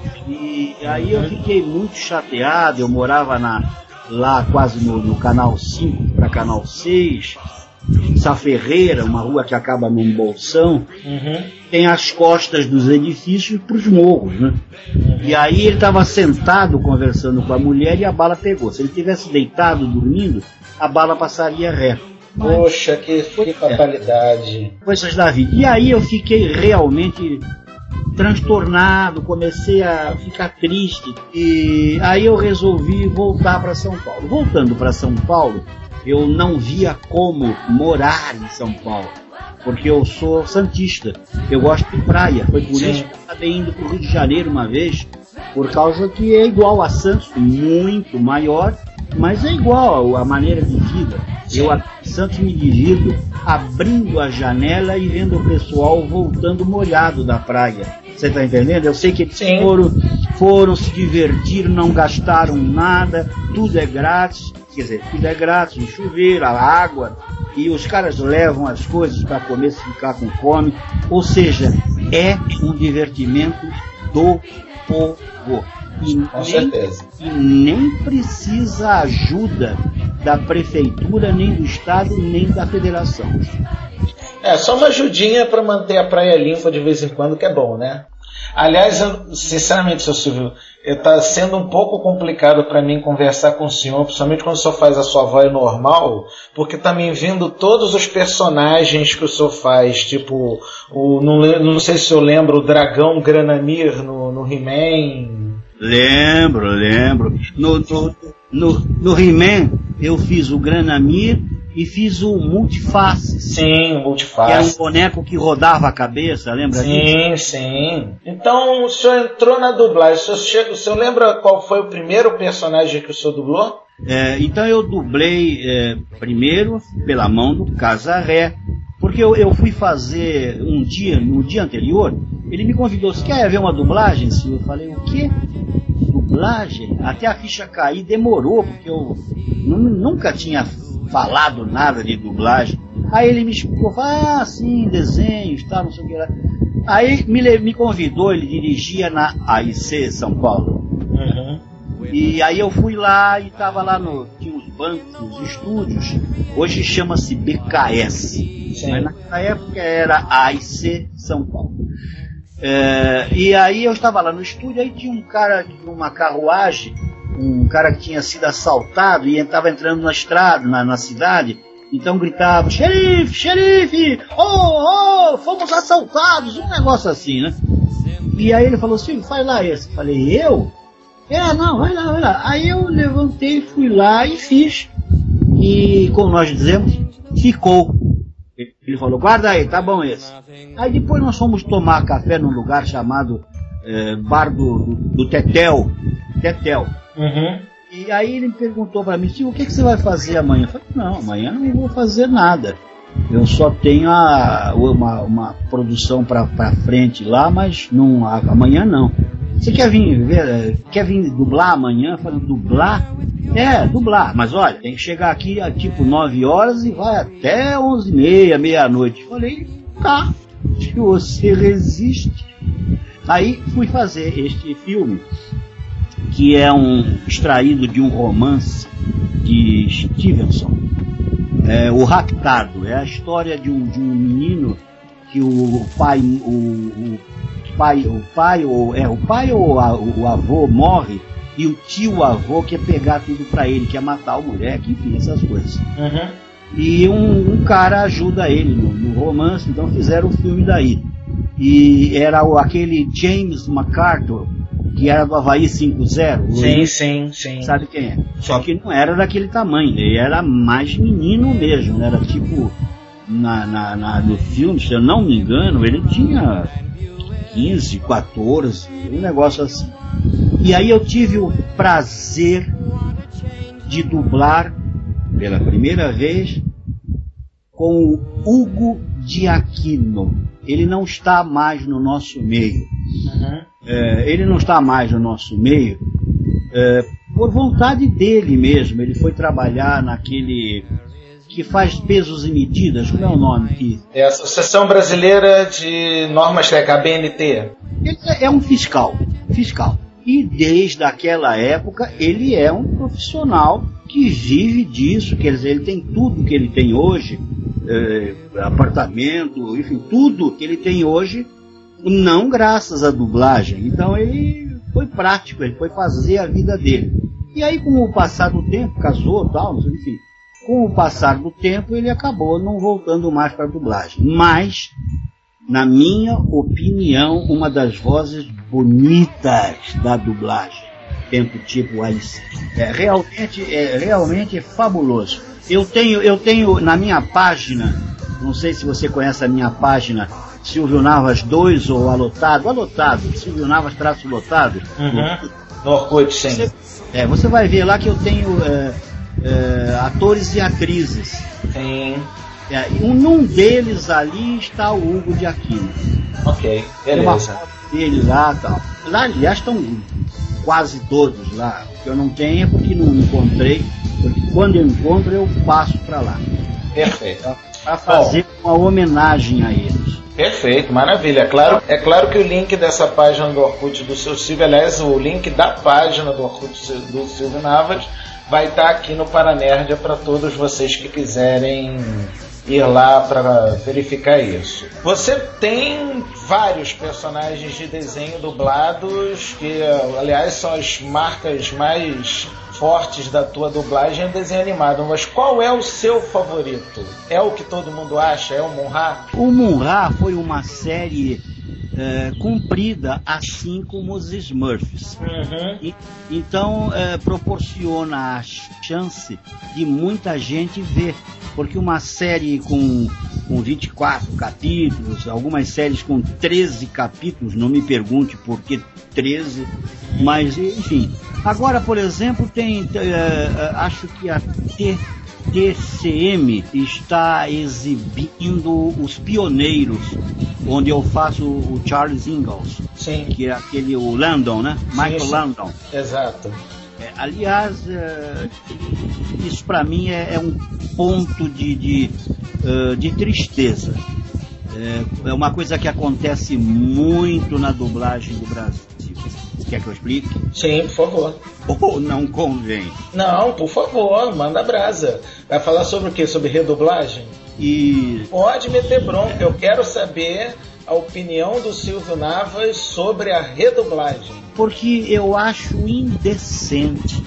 [SPEAKER 9] E aí eu fiquei muito chateado. Eu morava na, lá quase no, no canal cinco para canal seis, Sá Ferreira, uma rua que acaba num bolsão.
[SPEAKER 11] Uhum.
[SPEAKER 9] Tem as costas dos edifícios para os morros, né? Uhum. E aí ele estava sentado conversando com a mulher e a bala pegou. Se ele tivesse deitado dormindo, a bala passaria reto.
[SPEAKER 11] Poxa, que, que fatalidade.
[SPEAKER 9] É, coisas da vida. E aí eu fiquei realmente transtornado, comecei a ficar triste. E aí eu resolvi voltar para São Paulo. Voltando para São Paulo, eu não via como morar em São Paulo, porque eu sou santista, eu gosto de praia. Foi por Sim. isso que eu acabei indo para o Rio de Janeiro uma vez, por causa que é igual a Santos, muito maior, mas é igual a maneira de vida. Sim. Eu a Santos me divirto abrindo a janela e vendo o pessoal voltando molhado da praia. Você está entendendo? Eu sei que eles foram, foram se divertir, não gastaram nada, tudo é grátis. Quer dizer, tudo é grátis, o chuveiro, a água, e os caras levam as coisas para comer se ficar com fome. Ou seja, é um divertimento do povo. E
[SPEAKER 11] com nem, certeza.
[SPEAKER 9] E nem precisa ajuda da prefeitura, nem do estado, nem da federação.
[SPEAKER 11] É, só uma ajudinha para manter a praia limpa de vez em quando, que é bom, né? Aliás, eu, sinceramente, seu Silvio, está sendo um pouco complicado para mim conversar com o senhor, principalmente quando o senhor faz a sua voz normal, porque tá me vindo todos os personagens que o senhor faz, tipo, o, não, não sei se eu lembro, o dragão Granamir no, no He-Man.
[SPEAKER 9] Lembro, lembro. No, no, no, no He-Man, eu fiz o Granamir e fiz o Multiface.
[SPEAKER 11] Sim, o Multiface.
[SPEAKER 9] Que era um boneco que rodava a cabeça, lembra
[SPEAKER 11] sim,
[SPEAKER 9] disso?
[SPEAKER 11] Sim, sim. Então, o senhor entrou na dublagem. O senhor, chega, o senhor lembra qual foi o primeiro personagem que o senhor dublou?
[SPEAKER 9] É, então, eu dublei é, primeiro pela mão do Casarré, porque eu, eu fui fazer um dia, no dia anterior, ele me convidou, você quer ver uma dublagem, senhor? Eu falei, o quê? Dublagem? Até a ficha cair demorou, porque eu nunca tinha falado nada de dublagem. Aí ele me explicou, ah, sim, desenhos, tal, não sei o que lá. Aí me, me convidou, ele dirigia na A I C São Paulo.
[SPEAKER 11] Uhum.
[SPEAKER 9] E aí eu fui lá e tava lá no, tinha os bancos, os estúdios, hoje chama-se B K S. Sim. Mas naquela época era A I C São Paulo. É, e aí eu estava lá no estúdio, aí tinha um cara numa carruagem, um cara que tinha sido assaltado e estava entrando na estrada, na, na cidade, então gritava, xerife, xerife, oh, oh, fomos assaltados, um negócio assim, né? E aí ele falou assim, faz lá esse. Falei, eu? É, não, vai lá, vai lá. Aí eu levantei, fui lá e fiz. E como nós dizemos, ficou. Ele falou, guarda aí, tá bom esse. Aí depois nós fomos tomar café num lugar chamado é, Bar do, do, do Tetel. Tetel.
[SPEAKER 11] Uhum.
[SPEAKER 9] E aí ele me perguntou para mim, o que, que você vai fazer amanhã? Eu falei, não, amanhã não vou fazer nada. Eu só tenho a, uma, uma produção para frente lá, mas não, amanhã não. Você quer vir, ver, quer vir dublar amanhã? Eu falei, dublar? É, dublar. Mas olha, tem que chegar aqui a tipo nove horas e vai até onze e meia, meia-noite. Falei, tá, se você resiste. Aí fui fazer este filme, que é um extraído de um romance de Stevenson, é, O Raptado. É a história de um, de um menino que o pai, o, o pai, o pai ou é o pai ou a, o avô morre e o tio avô quer pegar tudo pra ele, quer matar o moleque, enfim, essas coisas.
[SPEAKER 11] Uhum.
[SPEAKER 9] E um, um cara ajuda ele no, no romance, então fizeram o filme daí. E era o, aquele James MacArthur, que era do Havaí cinco zero.
[SPEAKER 11] Sim, sim, sim.
[SPEAKER 9] Sabe quem é? Só que não era daquele tamanho, ele era mais menino mesmo, era tipo, na, na, na, no filme, se eu não me engano, ele tinha quinze, quatorze, um negócio assim. E aí eu tive o prazer de dublar pela primeira vez com o Hugo de Aquino. Ele não está mais no nosso meio.
[SPEAKER 11] Uhum.
[SPEAKER 9] É, ele não está mais no nosso meio é, por vontade dele mesmo. Ele foi trabalhar naquele que faz pesos e medidas, como é o nome? Que...
[SPEAKER 11] É a Associação Brasileira de Normas Técnicas, a B N T.
[SPEAKER 9] Ele é um fiscal, fiscal. E desde aquela época ele é um profissional que vive disso, quer dizer, ele tem tudo que ele tem hoje, é, apartamento, enfim, tudo que ele tem hoje, não graças à dublagem. Então ele foi prático, ele foi fazer a vida dele. E aí, com o passar do tempo, casou, tal, enfim, com o passar do tempo ele acabou não voltando mais para a dublagem. Mas, na minha opinião, uma das vozes bonitas da dublagem, tempo tipo aí, é realmente, é realmente fabuloso. Eu tenho, eu tenho na minha página, não sei se você conhece a minha página, Silvio Navas dois ou Alotado, Alotado, Silvio Navas traço lotado.
[SPEAKER 11] Uhum. No Orkut, sim.
[SPEAKER 9] Você, é, você vai ver lá que eu tenho é, é, atores e atrizes.
[SPEAKER 11] Sim.
[SPEAKER 9] É, um, num deles ali está o Hugo de Aquino.
[SPEAKER 11] Ok, beleza. Tem uma foto
[SPEAKER 9] dele lá e tal. Lá, aliás, estão quase todos lá. O que eu não tenho é porque não encontrei. Porque quando eu encontro, eu passo para lá.
[SPEAKER 11] Perfeito.
[SPEAKER 9] Para fazer Bom, uma homenagem a eles.
[SPEAKER 11] Perfeito, maravilha. É claro, é claro que o link dessa página do Orkut do seu Silvio, aliás, o link da página do Orkut do Silvio Navas vai estar aqui no Paranerdia para todos vocês que quiserem ir lá para verificar isso. Você tem vários personagens de desenho dublados que, aliás, são as marcas mais fortes da tua dublagem em desenho animado, mas qual é o seu favorito? É o que todo mundo acha? É o Munra?
[SPEAKER 9] O Munra foi uma série é, comprida, assim como os Smurfs.
[SPEAKER 11] Uhum.
[SPEAKER 9] E, então é, proporciona a chance de muita gente ver, porque uma série com, com vinte e quatro capítulos, algumas séries com treze capítulos, não me pergunte por que treze, mas enfim. Agora, por exemplo, tem, uh, uh, acho que a T C M está exibindo Os Pioneiros, onde eu faço o Charles Ingalls.
[SPEAKER 11] Sim.
[SPEAKER 9] Que é aquele, o Landon, né?
[SPEAKER 11] Sim,
[SPEAKER 9] Michael
[SPEAKER 11] sim.
[SPEAKER 9] Landon.
[SPEAKER 11] Exato.
[SPEAKER 9] É, aliás, uh, isso para mim é, é um ponto de, de, uh, de tristeza. É, é uma coisa que acontece muito na dublagem do Brasil. Quer que eu explique?
[SPEAKER 11] Sim, por favor.
[SPEAKER 9] Ou não convém?
[SPEAKER 11] Não, por favor, manda brasa. Vai falar sobre o quê? Sobre redublagem?
[SPEAKER 9] E...
[SPEAKER 11] Pode meter bronca, eu quero saber a opinião do Silvio Navas sobre a redublagem.
[SPEAKER 9] Porque eu acho indecente,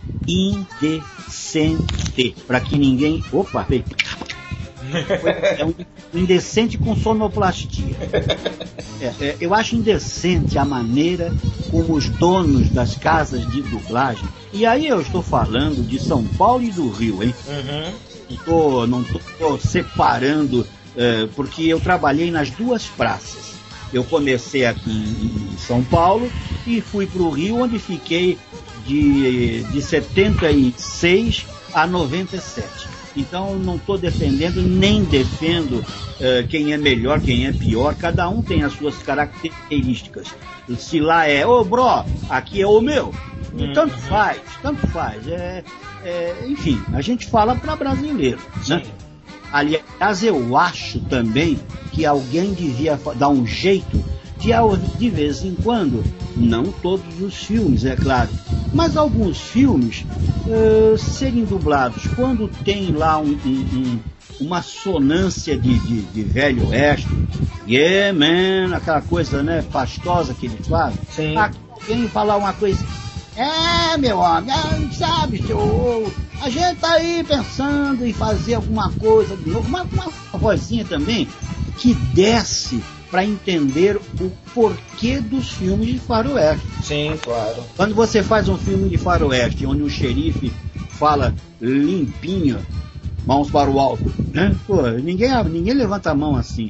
[SPEAKER 9] indecente, para que ninguém... Opa, é um indecente com sonoplastia. É, é, eu acho indecente a maneira como os donos das casas de dublagem, e aí eu estou falando de São Paulo e do Rio, hein?
[SPEAKER 11] Uhum.
[SPEAKER 9] Tô, não estou separando, é, porque eu trabalhei nas duas praças. Eu comecei aqui em São Paulo e fui para o Rio, onde fiquei de, de setenta e seis a noventa e sete. Então não estou defendendo nem defendo uh, quem é melhor, quem é pior. Cada um tem as suas características. Se lá é, ô bro, aqui é o meu. Hum. Tanto faz, tanto faz. É, é, enfim, a gente fala para brasileiro, né? Aliás, eu acho também que alguém devia dar um jeito de, de vez em quando, não todos os filmes, é claro, mas alguns filmes uh, serem dublados quando tem lá um, um, um, uma sonância de, de, de velho oeste, yeah man, aquela coisa, né, pastosa que ele fala.
[SPEAKER 11] Sim.
[SPEAKER 9] Alguém falar uma coisa, é meu homem, é, sabe, senhor, a gente tá aí pensando em fazer alguma coisa de novo, uma, uma vozinha também que desce para entender o porquê dos filmes de faroeste.
[SPEAKER 11] Sim, claro.
[SPEAKER 9] Quando você faz um filme de faroeste onde o xerife fala limpinho, mãos para o alto, né? Pô, ninguém, ninguém levanta a mão assim.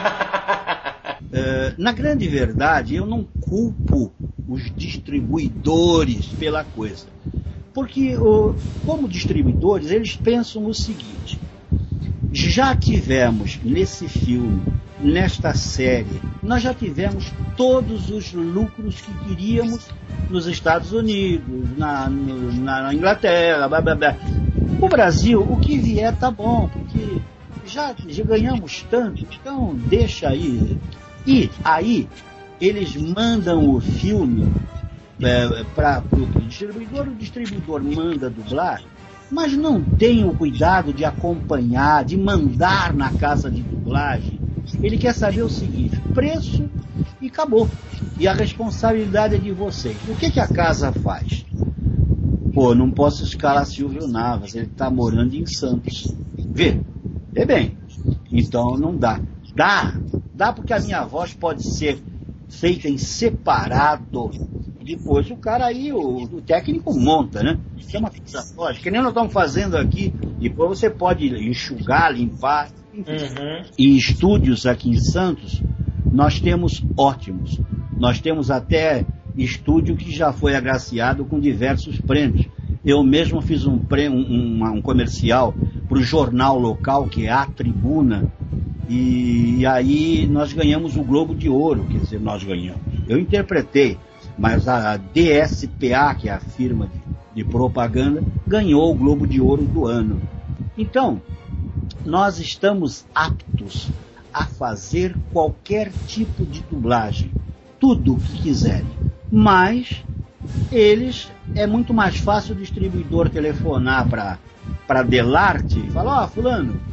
[SPEAKER 9] uh, na grande verdade, eu não culpo os distribuidores pela coisa. Porque, uh, como distribuidores, eles pensam o seguinte: já tivemos nesse filme, nesta série, nós já tivemos todos os lucros que queríamos nos Estados Unidos, na, na, na Inglaterra, blá, blá, blá. O Brasil, o que vier tá bom, porque já, já ganhamos tanto, então deixa aí. E aí, eles mandam o filme é, para o distribuidor, o distribuidor manda dublar, mas não tem o cuidado de acompanhar, de mandar na casa de dublagem. Ele quer saber o seguinte: preço e acabou. E a responsabilidade é de vocês. O que, que a casa faz? Pô, não posso escalar Silvio Navas, ele está morando em Santos. Vê? Vê bem. Então não dá. Dá. Dá porque a minha voz pode ser feita em separado. Depois o cara aí, o, o técnico monta, né? Isso é uma coisa lógica. Que nem nós estamos fazendo aqui. Depois você pode enxugar, limpar.
[SPEAKER 11] Uhum.
[SPEAKER 9] E estúdios aqui em Santos, nós temos ótimos. Nós temos até estúdio que já foi agraciado com diversos prêmios. Eu mesmo fiz um, prêmio, um, um comercial para o jornal local, que é A Tribuna, e, e aí nós ganhamos o Globo de Ouro. Quer dizer, nós ganhamos. Eu interpretei, mas a D S P A, que é a firma de, de propaganda, ganhou o Globo de Ouro do ano. Então, nós estamos aptos a fazer qualquer tipo de dublagem, tudo o que quiserem, mas eles, é muito mais fácil o distribuidor telefonar para para Delarte e falar: ó, oh, fulano,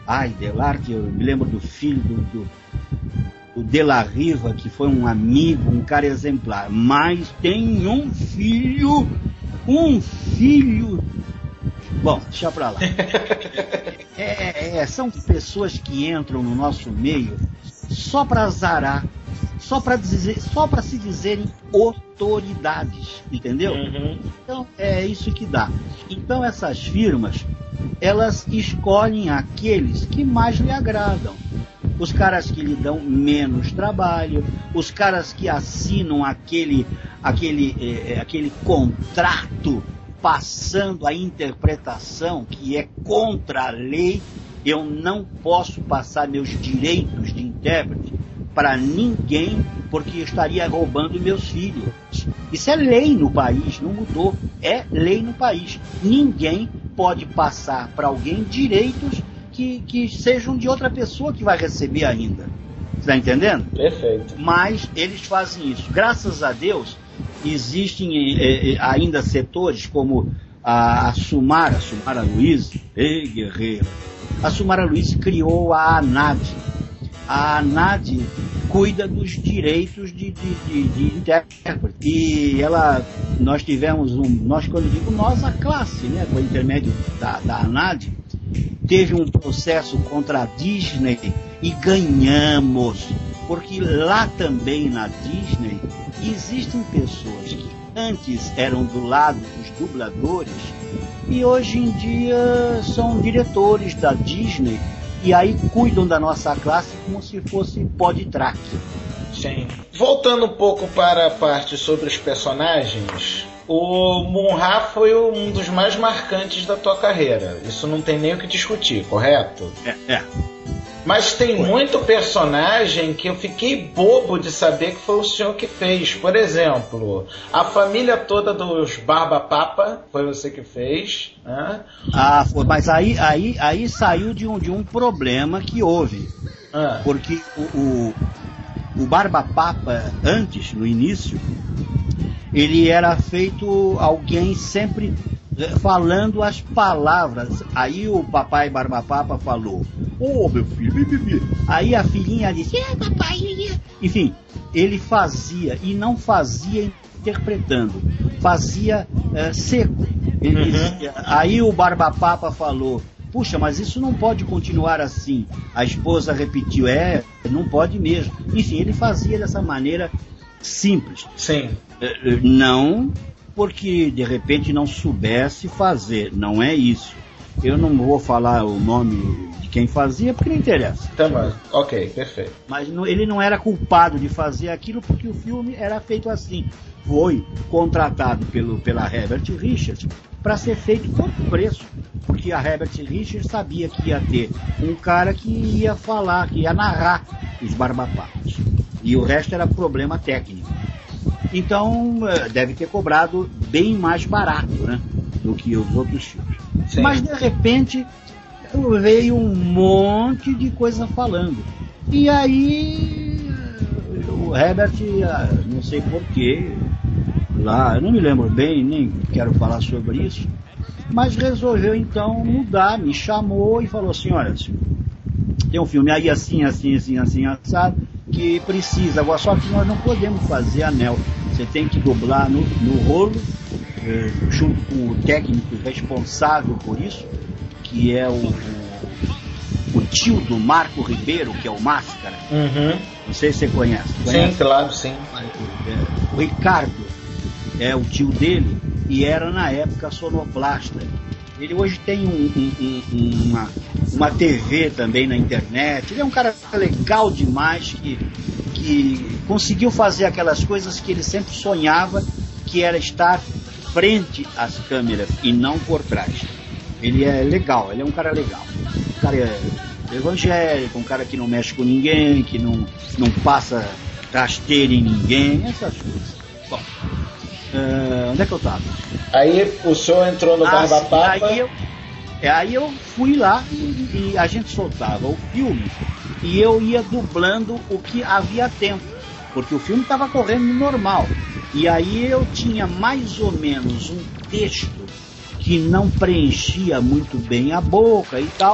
[SPEAKER 9] Ai, Delarte, eu me lembro do filho do, do, do De La Riva, que foi um amigo, um cara exemplar. Mas tem um filho, um filho... Bom, deixa pra lá. É, é, são pessoas que entram no nosso meio só para zarar, só para dizer, só para se dizerem autoridades, entendeu? Uhum. Então é isso que dá. Então essas firmas, elas escolhem aqueles que mais lhe agradam. Os caras que lhe dão menos trabalho, os caras que assinam aquele, aquele, é, aquele contrato passando a interpretação que é contra a lei. Eu não posso passar meus direitos de intérprete para ninguém, porque eu estaria roubando meus filhos. Isso é lei no país, não mudou. É lei no país. Ninguém pode passar para alguém direitos que, que sejam de outra pessoa que vai receber ainda. Você está entendendo?
[SPEAKER 11] Perfeito.
[SPEAKER 9] Mas eles fazem isso. Graças a Deus, existem eh, ainda setores como a, a Sumara, a Sumara Luiz, ei, guerreira. A Sumara Luiz criou a ANAD. A ANAD cuida dos direitos de, de, de, de intérprete. E ela, nós tivemos um, nós quando digo nós, a classe, né, com o intermédio da, da ANAD, teve um processo contra a Disney e ganhamos. Porque lá também na Disney existem pessoas que antes eram do lado dos dubladores e hoje em dia são diretores da Disney e aí cuidam da nossa classe como se fosse pod-track.
[SPEAKER 11] Sim. Voltando um pouco para a parte sobre os personagens, o Mun-Ra foi um dos mais marcantes da tua carreira. Isso não tem nem o que discutir, correto?
[SPEAKER 9] É, é.
[SPEAKER 11] Mas tem foi. muito personagem que eu fiquei bobo de saber que foi o senhor que fez. Por exemplo, a família toda dos Barba Papa, foi você que fez, né?
[SPEAKER 9] Ah, foi, mas aí, aí, aí saiu de um, de um problema que houve. Ah. Porque o, o, o Barba Papa, antes, no início, ele era feito alguém sempre falando as palavras. Aí o papai Barba Papa falou: ô, oh, meu filho, bi, bi, bi. Aí a filhinha disse: é, papai. Enfim, ele fazia e não fazia interpretando, fazia uh, seco. Ele uhum. dizia, aí o Barba Papa falou: puxa, mas isso não pode continuar assim. A esposa repetiu: é, não pode mesmo. Enfim, ele fazia dessa maneira simples.
[SPEAKER 11] Sim.
[SPEAKER 9] Uh, não porque de repente não soubesse fazer, não é isso. Eu não vou falar o nome de quem fazia porque não interessa.
[SPEAKER 11] Tá bom, ok, perfeito.
[SPEAKER 9] Mas não, ele não era culpado de fazer aquilo porque o filme era feito assim. Foi contratado pelo, pela Herbert Richards para ser feito por preço, porque a Herbert Richards sabia que ia ter um cara que ia falar, que ia narrar os Barbapapas. E o resto era problema técnico. Então deve ter cobrado bem mais barato, né, do que os outros filmes. Sim. Mas de repente veio um monte de coisa falando. E aí o Herbert, não sei porquê, lá, eu não me lembro bem, nem quero falar sobre isso, mas resolveu então mudar, me chamou e falou assim: olha, tem um filme aí assim, assim, assim, assim, assado, que precisa, agora só que nós não podemos fazer anel. Você tem que dublar no, no rolo, eh, junto com o técnico responsável por isso, que é o, o, o tio do Marco Ribeiro, que é o Máscara.
[SPEAKER 11] Uhum.
[SPEAKER 9] Não sei se você conhece. conhece?
[SPEAKER 11] Sim, claro, sim.
[SPEAKER 9] O Ricardo é o tio dele e era na época sonoplasta. Ele hoje tem um, um, um, uma, uma T V também na internet. Ele é um cara legal demais que, que conseguiu fazer aquelas coisas que ele sempre sonhava, que era estar frente às câmeras e não por trás. Ele é legal, ele é um cara legal. Um cara evangélico, um cara que não mexe com ninguém, que não, não passa rasteira em ninguém, essas coisas. Bom, uh, onde é que eu estava?
[SPEAKER 11] Aí o senhor entrou no
[SPEAKER 9] ah,
[SPEAKER 11] Barba Papa.
[SPEAKER 9] Aí eu, aí eu fui lá e, e a gente soltava o filme e eu ia dublando o que havia tempo, porque o filme estava correndo normal. E aí eu tinha mais ou menos um texto que não preenchia muito bem a boca e tal,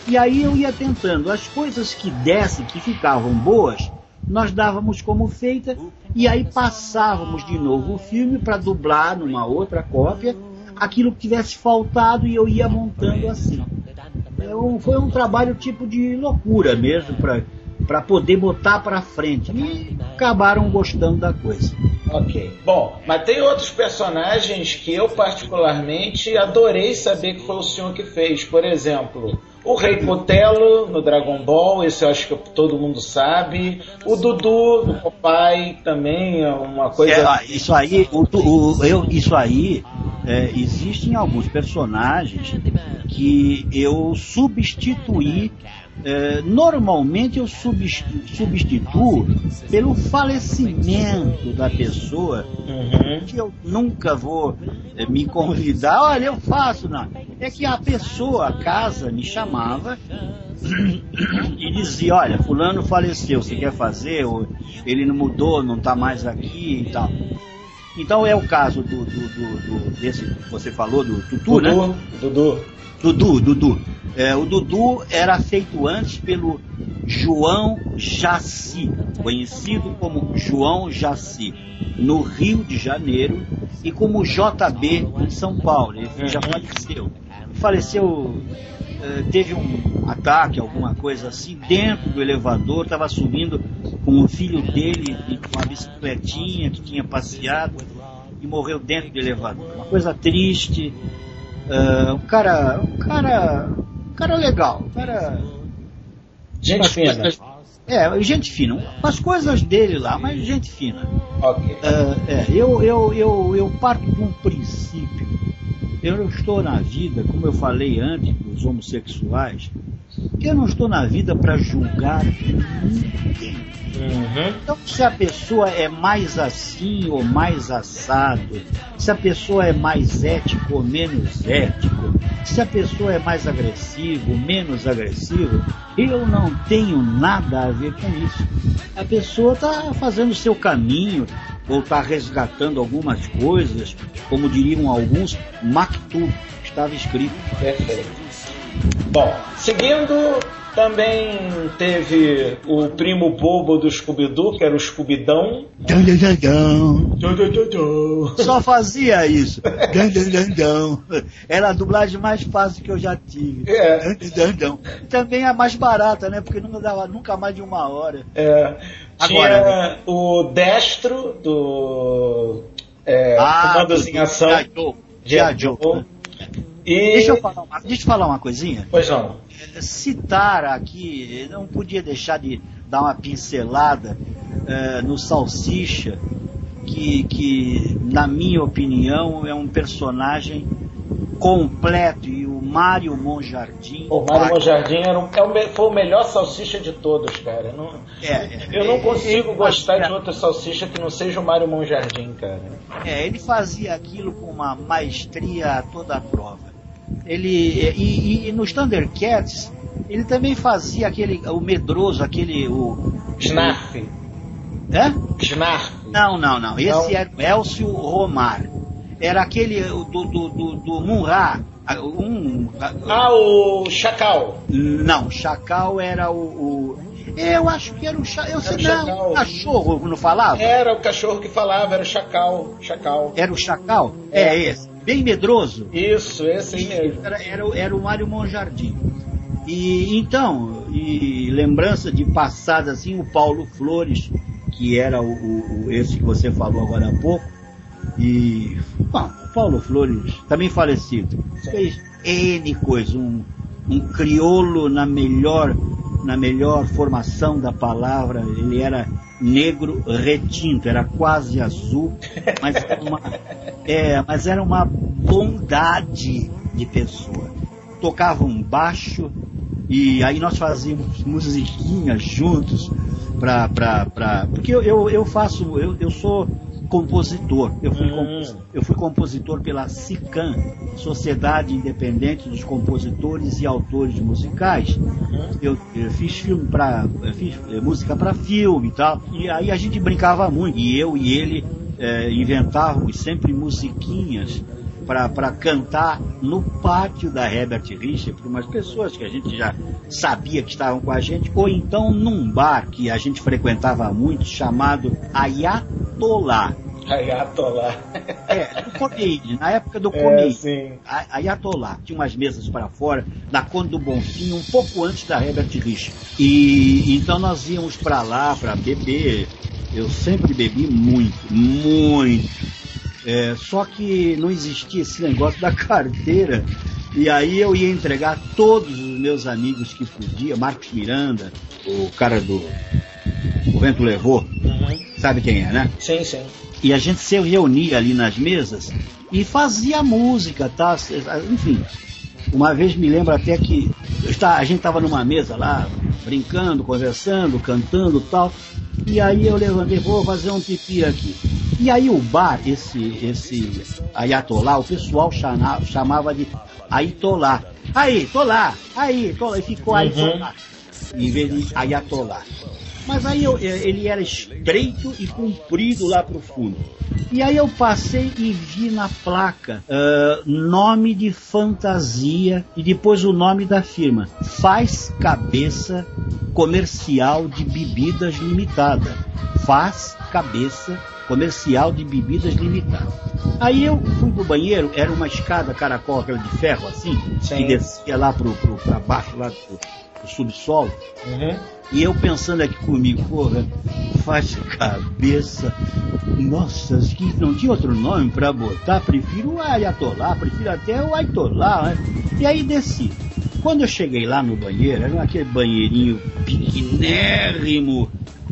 [SPEAKER 9] E aí eu ia tentando. As coisas que dessem, que ficavam boas, nós dávamos como feita, e aí passávamos de novo o filme para dublar numa outra cópia aquilo que tivesse faltado, e eu ia montando assim. É um, foi um trabalho tipo de loucura mesmo, para para poder botar para frente, e acabaram gostando da coisa.
[SPEAKER 11] Ok. Bom, mas tem outros personagens que eu particularmente adorei saber que foi o senhor que fez. Por exemplo, o Rei Cotelo no Dragon Ball, esse eu acho que todo mundo sabe. O Dudu no Popeye também é uma coisa...
[SPEAKER 9] É, isso aí, o, o, eu, isso aí é, existem alguns personagens que eu substituí. É, normalmente eu substitu, substituo pelo falecimento da pessoa, uhum. que eu nunca vou é, me convidar, olha, eu faço, não. É que a pessoa, a casa, me chamava e dizia, olha, fulano faleceu, você quer fazer? Ou ele não mudou, não está mais aqui e tal. Então é o caso do, do, do, do desse que você falou, do Tutu,
[SPEAKER 11] Dudu,
[SPEAKER 9] né?
[SPEAKER 11] Dudu.
[SPEAKER 9] Dudu, Dudu. É, o Dudu era feito antes pelo João Jaci, conhecido como João Jaci, no Rio de Janeiro, e como J B em São Paulo. Ele já faleceu. Faleceu, é, teve um ataque, alguma coisa assim, dentro do elevador, estava subindo com o filho dele e com uma bicicletinha que tinha passeado, e morreu dentro do elevador. Uma coisa triste. Uh, um cara, um cara, um cara legal, um cara,
[SPEAKER 11] gente fina.
[SPEAKER 9] Coisas, é, gente fina. As coisas dele lá, mas gente fina.
[SPEAKER 11] Ok.
[SPEAKER 9] Uh, é, eu, eu, eu, eu parto de um princípio. Eu não estou na vida, como eu falei antes dos homossexuais, que eu não estou na vida para julgar ninguém. Uhum. Então, se a pessoa é mais assim ou mais assado, se a pessoa é mais ético ou menos ético, se a pessoa é mais agressivo ou menos agressivo, eu não tenho nada a ver com isso. A pessoa está fazendo o seu caminho, ou está resgatando algumas coisas, como diriam alguns, Maktub, estava escrito.
[SPEAKER 11] Perfeito. Bom, seguindo, também teve o primo bobo do Scooby-Doo, que era o Scooby-Dão.
[SPEAKER 9] Só fazia isso. Era a dublagem mais fácil que eu já tive.
[SPEAKER 11] É.
[SPEAKER 9] Também a mais barata, né? Porque não dava nunca mais de uma hora.
[SPEAKER 11] É.
[SPEAKER 9] Agora,
[SPEAKER 11] tinha né? o Destro do é,
[SPEAKER 9] ah,
[SPEAKER 11] Comandos em Ação.
[SPEAKER 9] G.I. Joe. E... Deixa eu falar uma, deixa eu falar uma coisinha.
[SPEAKER 11] Pois não.
[SPEAKER 9] Citar aqui, não podia deixar de dar uma pincelada uh, no Salsicha, que, que, na minha opinião, é um personagem completo, e o Mário Monjardim...
[SPEAKER 11] O Mário Monjardim era um, é o, foi o melhor Salsicha de todos, cara. Não,
[SPEAKER 9] é,
[SPEAKER 11] eu não consigo
[SPEAKER 9] é,
[SPEAKER 11] gostar
[SPEAKER 9] é,
[SPEAKER 11] de outro Salsicha que não seja o Mário Monjardim, cara.
[SPEAKER 9] É, ele fazia aquilo com uma maestria a toda a prova. Ele, e, e, e nos Thundercats, ele também fazia aquele, o medroso, aquele... o
[SPEAKER 11] Snarf.
[SPEAKER 9] É?
[SPEAKER 11] Snarf.
[SPEAKER 9] Não, não, não. Esse
[SPEAKER 11] não.
[SPEAKER 9] era o Elcio Romar. Era aquele do, do, do, do Munra. Um,
[SPEAKER 11] ah, o Chacal.
[SPEAKER 9] Não, Chacal era o... o eu acho que era o, cha, eu sei, era o não, cachorro, não falava?
[SPEAKER 11] Era o cachorro que falava, era o Chacal. Chacal.
[SPEAKER 9] Era o Chacal? É, é esse. Bem medroso.
[SPEAKER 11] Isso, esse aí mesmo.
[SPEAKER 9] Era, era, era o Mário Monjardim. E então, e lembrança de passada assim, o Paulo Flores, que era o, o, esse que você falou agora há pouco, e bom, o Paulo Flores, também falecido, fez N coisas, um, um crioulo na melhor, na melhor formação da palavra. Ele era negro retinto, era quase azul, mas era uma, é, mas era uma bondade de pessoa. Tocava um baixo, e aí nós fazíamos musiquinhas juntos, pra, pra, pra, porque eu, eu, eu faço, eu, eu sou compositor, eu fui, compositor, eu fui compositor pela SICAM, Sociedade Independente dos Compositores e Autores Musicais. Eu, eu fiz filme para, fiz música para filme e tal, e aí a gente brincava muito, e eu e ele é, inventávamos sempre musiquinhas para cantar no pátio da Herbert Richter para umas pessoas que a gente já sabia que estavam com a gente, ou então num bar que a gente frequentava muito, chamado Ayatollah.
[SPEAKER 11] Ayatollah.
[SPEAKER 9] É, do Comeide, na época do Comeide. É, Ayatollah. Tinha umas mesas para fora, na Conde do Bonfim, um pouco antes da Herbert Richter. E então nós íamos para lá para beber. Eu sempre bebi muito, muito. É, só que não existia esse negócio da carteira. E aí eu ia entregar todos os meus amigos que podia, Marcos Miranda, o cara do O Vento Levou, uhum. Sabe quem é, né?
[SPEAKER 11] Sim, sim.
[SPEAKER 9] E a gente se reunia ali nas mesas e fazia música, tá? Enfim, uma vez me lembro até que a gente estava numa mesa lá, brincando, conversando, cantando e tal, e aí eu levantei, vou fazer um pipi aqui. E aí o bar, esse, esse Ayatollah, o pessoal chamava, chamava de Ayatollah. Aí, tô lá, aí, tô lá, e ficou uhum. Ayatollah, em vez de Ayatollah. Mas aí eu, ele era estreito e comprido lá pro fundo. E aí eu passei e vi na placa uh, nome de fantasia e depois o nome da firma. Faz Cabeça Comercial de Bebidas Limitada. Faz Cabeça Comercial de Bebidas Limitada. Aí eu fui pro banheiro, era uma escada caracol, aquela de ferro assim, Sim. que descia lá pro, pro, pra baixo, lá pro, pro subsolo. Uhum. E eu pensando aqui comigo, porra, faz cabeça, nossa, que não tinha outro nome pra botar, prefiro o Ayatollah, prefiro até o Ayatollah, né? E aí desci. Quando eu cheguei lá no banheiro, era aquele banheirinho pequenérrimo,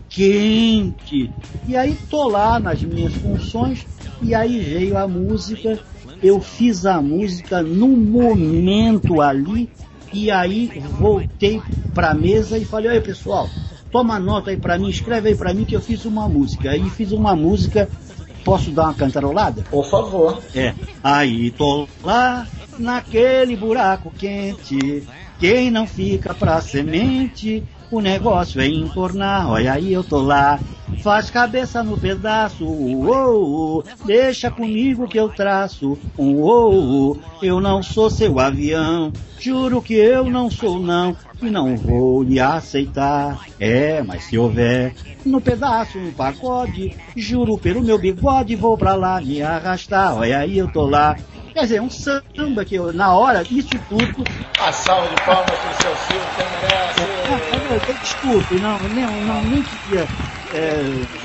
[SPEAKER 9] quente, e aí tô lá nas minhas funções, e aí veio a música, eu fiz a música no momento ali. E aí voltei pra mesa e falei, olha pessoal, toma nota aí pra mim, escreve aí pra mim que eu fiz uma música. Aí fiz uma música, posso dar uma cantarolada?
[SPEAKER 11] Por favor.
[SPEAKER 9] É, aí tô lá naquele buraco quente, quem não fica pra semente, o negócio é entornar, olha aí eu tô lá, faz cabeça no pedaço, oh, oh, deixa comigo que eu traço, um oh, oh, eu não sou seu avião, juro que eu não sou não, e não vou lhe aceitar, é, mas se houver no pedaço um pacode, juro pelo meu bigode, vou pra lá me arrastar, olha aí eu tô lá. Quer dizer, um samba que eu, na hora, isso tudo...
[SPEAKER 11] A salva de palmas pro seu filho, quem merece.
[SPEAKER 9] Desculpe, não, não, não, nem queria... É...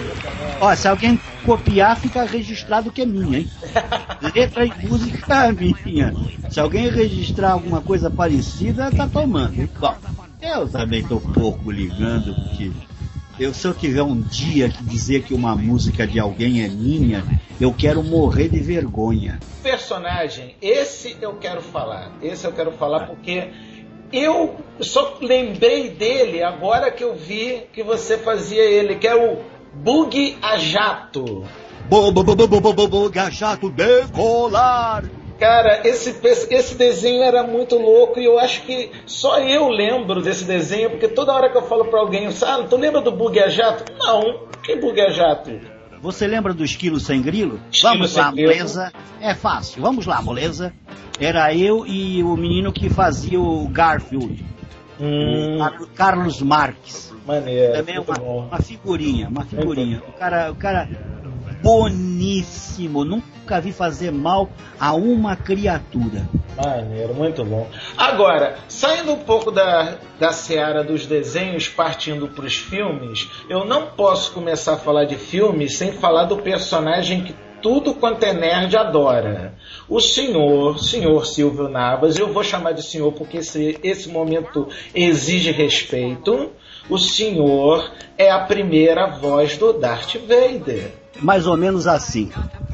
[SPEAKER 9] Ó, se alguém copiar, fica registrado que é minha, hein? Letra e música é minha. Se alguém registrar alguma coisa parecida, tá tomando. Bom, eu também tô pouco ligando, porque... Eu, se eu tiver um dia que dizer que uma música de alguém é minha, eu quero morrer de vergonha.
[SPEAKER 11] Personagem, esse eu quero falar. Esse eu quero falar porque eu só lembrei dele agora que eu vi que você fazia ele, que é o Bug a Jato.
[SPEAKER 10] Bug a Jato decolar.
[SPEAKER 11] Cara, esse, esse desenho era muito louco e eu acho que só eu lembro desse desenho, porque toda hora que eu falo pra alguém, sabe, tu lembra do Bug a Jato? Não, que Bug a Jato?
[SPEAKER 9] Você lembra do Esquilo Sem Grilo?
[SPEAKER 11] Esquilo
[SPEAKER 9] vamos
[SPEAKER 11] sem
[SPEAKER 9] lá,
[SPEAKER 11] grilo.
[SPEAKER 9] moleza. É fácil, vamos lá, moleza. Era eu e o menino que fazia o Garfield. Hum. O Carlos Marques.
[SPEAKER 11] Maneiro.
[SPEAKER 9] Também uma, uma figurinha, uma figurinha. O cara, o cara boníssimo, nunca vi fazer mal a uma criatura.
[SPEAKER 11] Maneiro, muito bom. Agora, saindo um pouco da, da seara dos desenhos, partindo para os filmes, eu não posso começar a falar de filmes sem falar do personagem que tudo quanto é nerd adora. O senhor, senhor Silvio Navas, eu vou chamar de senhor porque esse, esse momento exige respeito. O senhor é a primeira voz do Darth Vader.
[SPEAKER 9] Mais ou menos assim.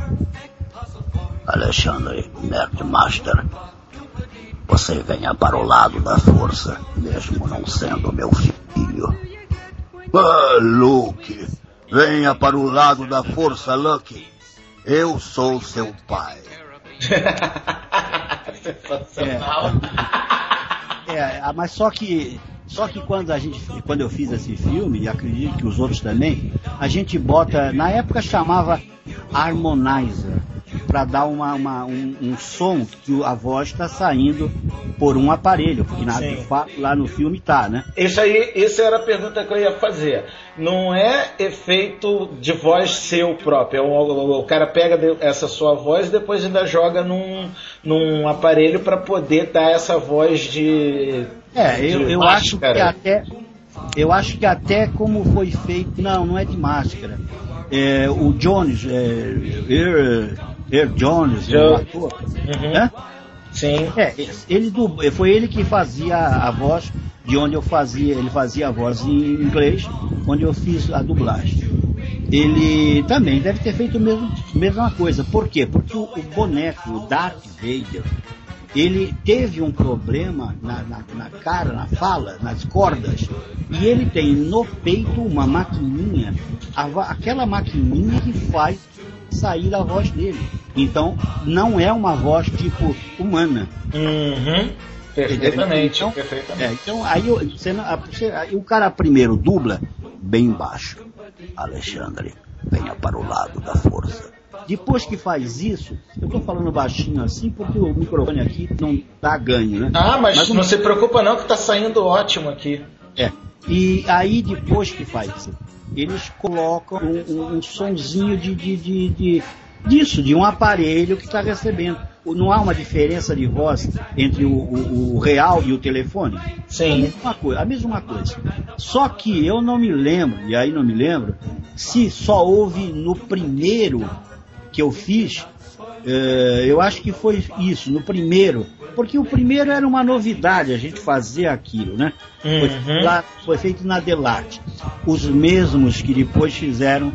[SPEAKER 12] Alexandre Nerdmaster, você venha para o lado da força, mesmo não sendo meu filho.
[SPEAKER 10] Ah, Luke, venha para o lado da força, Luke. Eu sou seu pai.
[SPEAKER 11] Sensacional.
[SPEAKER 9] É, é, mas só que só que quando a gente, quando eu fiz esse filme, e acredito que os outros também, a gente bota, na época chamava Harmonizer, para dar uma, uma, um, um som que a voz está saindo por um aparelho, porque na, lá no filme tá, né?
[SPEAKER 11] Isso aí, isso era a pergunta que eu ia fazer. Não é efeito de voz seu próprio, o, o, o cara pega essa sua voz e depois ainda joga num, num aparelho para poder dar essa voz de
[SPEAKER 9] É,
[SPEAKER 11] de
[SPEAKER 9] eu, eu acho que até eu acho que até como foi feito, não, não é de máscara. É, o Jones, é, Earl, Earl Jones,
[SPEAKER 11] Jo-
[SPEAKER 9] o ator,
[SPEAKER 11] Uhum.
[SPEAKER 9] né?
[SPEAKER 11] Sim.
[SPEAKER 9] É, ele dub- foi ele que fazia a voz de onde eu fazia, ele fazia a voz em inglês, onde eu fiz a dublagem. Ele também deve ter feito a mesma, mesma coisa. Por quê? Porque o, o boneco, o Darth Vader, ele teve um problema na, na, na cara, na fala, nas cordas, e ele tem no peito uma maquininha, a, aquela maquininha que faz sair a voz dele. Então, não é uma voz tipo humana.
[SPEAKER 11] Uhum. Perfeitamente.
[SPEAKER 9] Então,
[SPEAKER 11] perfeitamente.
[SPEAKER 9] é, então aí, eu, você, você, aí o cara primeiro dubla bem baixo. Alexandre, venha para o lado da força. Depois que faz isso, eu tô falando baixinho assim porque o microfone aqui não dá ganho, né?
[SPEAKER 11] Ah, mas,
[SPEAKER 9] mas
[SPEAKER 11] não se preocupa não que tá saindo ótimo aqui.
[SPEAKER 9] É. E aí depois que faz isso, eles colocam um, um, um sonzinho de, de, de, de disso, de um aparelho que está recebendo. Não há uma diferença de voz entre o, o, o real e o telefone?
[SPEAKER 11] Sim.
[SPEAKER 9] A mesma coisa, a mesma coisa. Só que eu não me lembro, e aí não me lembro, se só houve no primeiro que eu fiz, eh, eu acho que foi isso, no primeiro, porque o primeiro era uma novidade, a gente fazer aquilo, né? Foi,
[SPEAKER 11] Uhum.
[SPEAKER 9] lá, foi feito na Delarte. Os mesmos que depois fizeram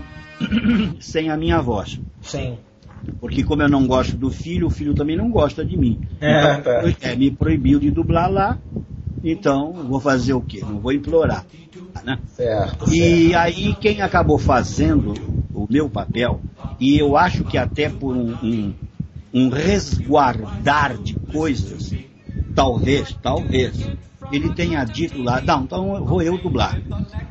[SPEAKER 9] sem a minha voz.
[SPEAKER 11] Sim.
[SPEAKER 9] Porque como eu não gosto do filho, o filho também não gosta de mim.
[SPEAKER 11] É,
[SPEAKER 9] Então,
[SPEAKER 11] tá.
[SPEAKER 9] é, me proibiu de dublar lá, então vou fazer o quê? Não vou implorar. Né?
[SPEAKER 11] Certo,
[SPEAKER 9] E
[SPEAKER 11] certo.
[SPEAKER 9] aí quem acabou fazendo o meu papel, e eu acho que até por um, um, um resguardar de coisas, talvez, talvez, ele tenha dito lá, não, então vou eu dublar.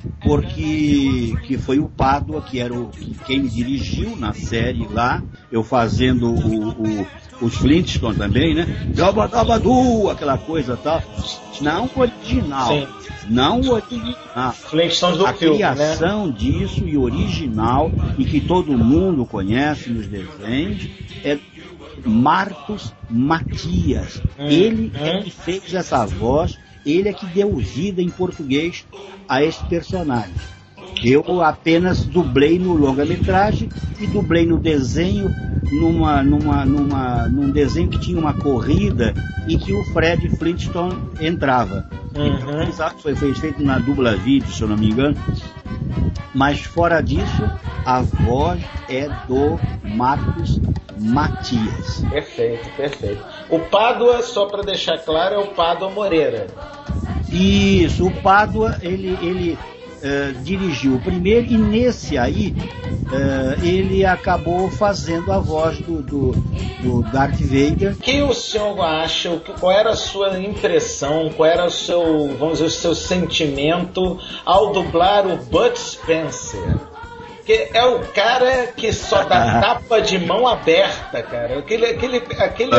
[SPEAKER 9] Porque que foi o Pádua, que era o, quem me dirigiu na série lá, eu fazendo o, o, os Flintstones também, né? Jabadabadu, aquela coisa tal. Não o original.
[SPEAKER 11] Sim.
[SPEAKER 9] Não o original.
[SPEAKER 11] Flintstones do
[SPEAKER 9] A
[SPEAKER 11] filme,
[SPEAKER 9] criação
[SPEAKER 11] né?
[SPEAKER 9] disso e original, e que todo mundo conhece nos desenhos, é Marcos Matias.
[SPEAKER 11] Hum,
[SPEAKER 9] Ele
[SPEAKER 11] hum.
[SPEAKER 9] é que fez essa voz, ele é que deu vida em português a esse personagem. Eu apenas dublei no longa-metragem e dublei no desenho, numa, numa, numa, num desenho que tinha uma corrida e que o Fred Flintstone entrava.
[SPEAKER 11] Uhum.
[SPEAKER 9] Então, foi, foi feito na dubla vídeo, se eu não me engano. Mas fora disso, a voz é do Marcos Matias.
[SPEAKER 11] Perfeito, perfeito. O Pádua, só para deixar claro, é o Pádua Moreira.
[SPEAKER 9] Isso, o Pádua, ele, ele uh, dirigiu o primeiro, e nesse aí uh, ele acabou fazendo a voz do, do, do Darth Vader.
[SPEAKER 11] O que o senhor acha, o que- qual era a sua impressão, qual era o seu, vamos dizer, o seu sentimento ao dublar o Bud Spencer? Que é o cara que só dá tapa de mão aberta, cara. Aquele, aquele, aquele.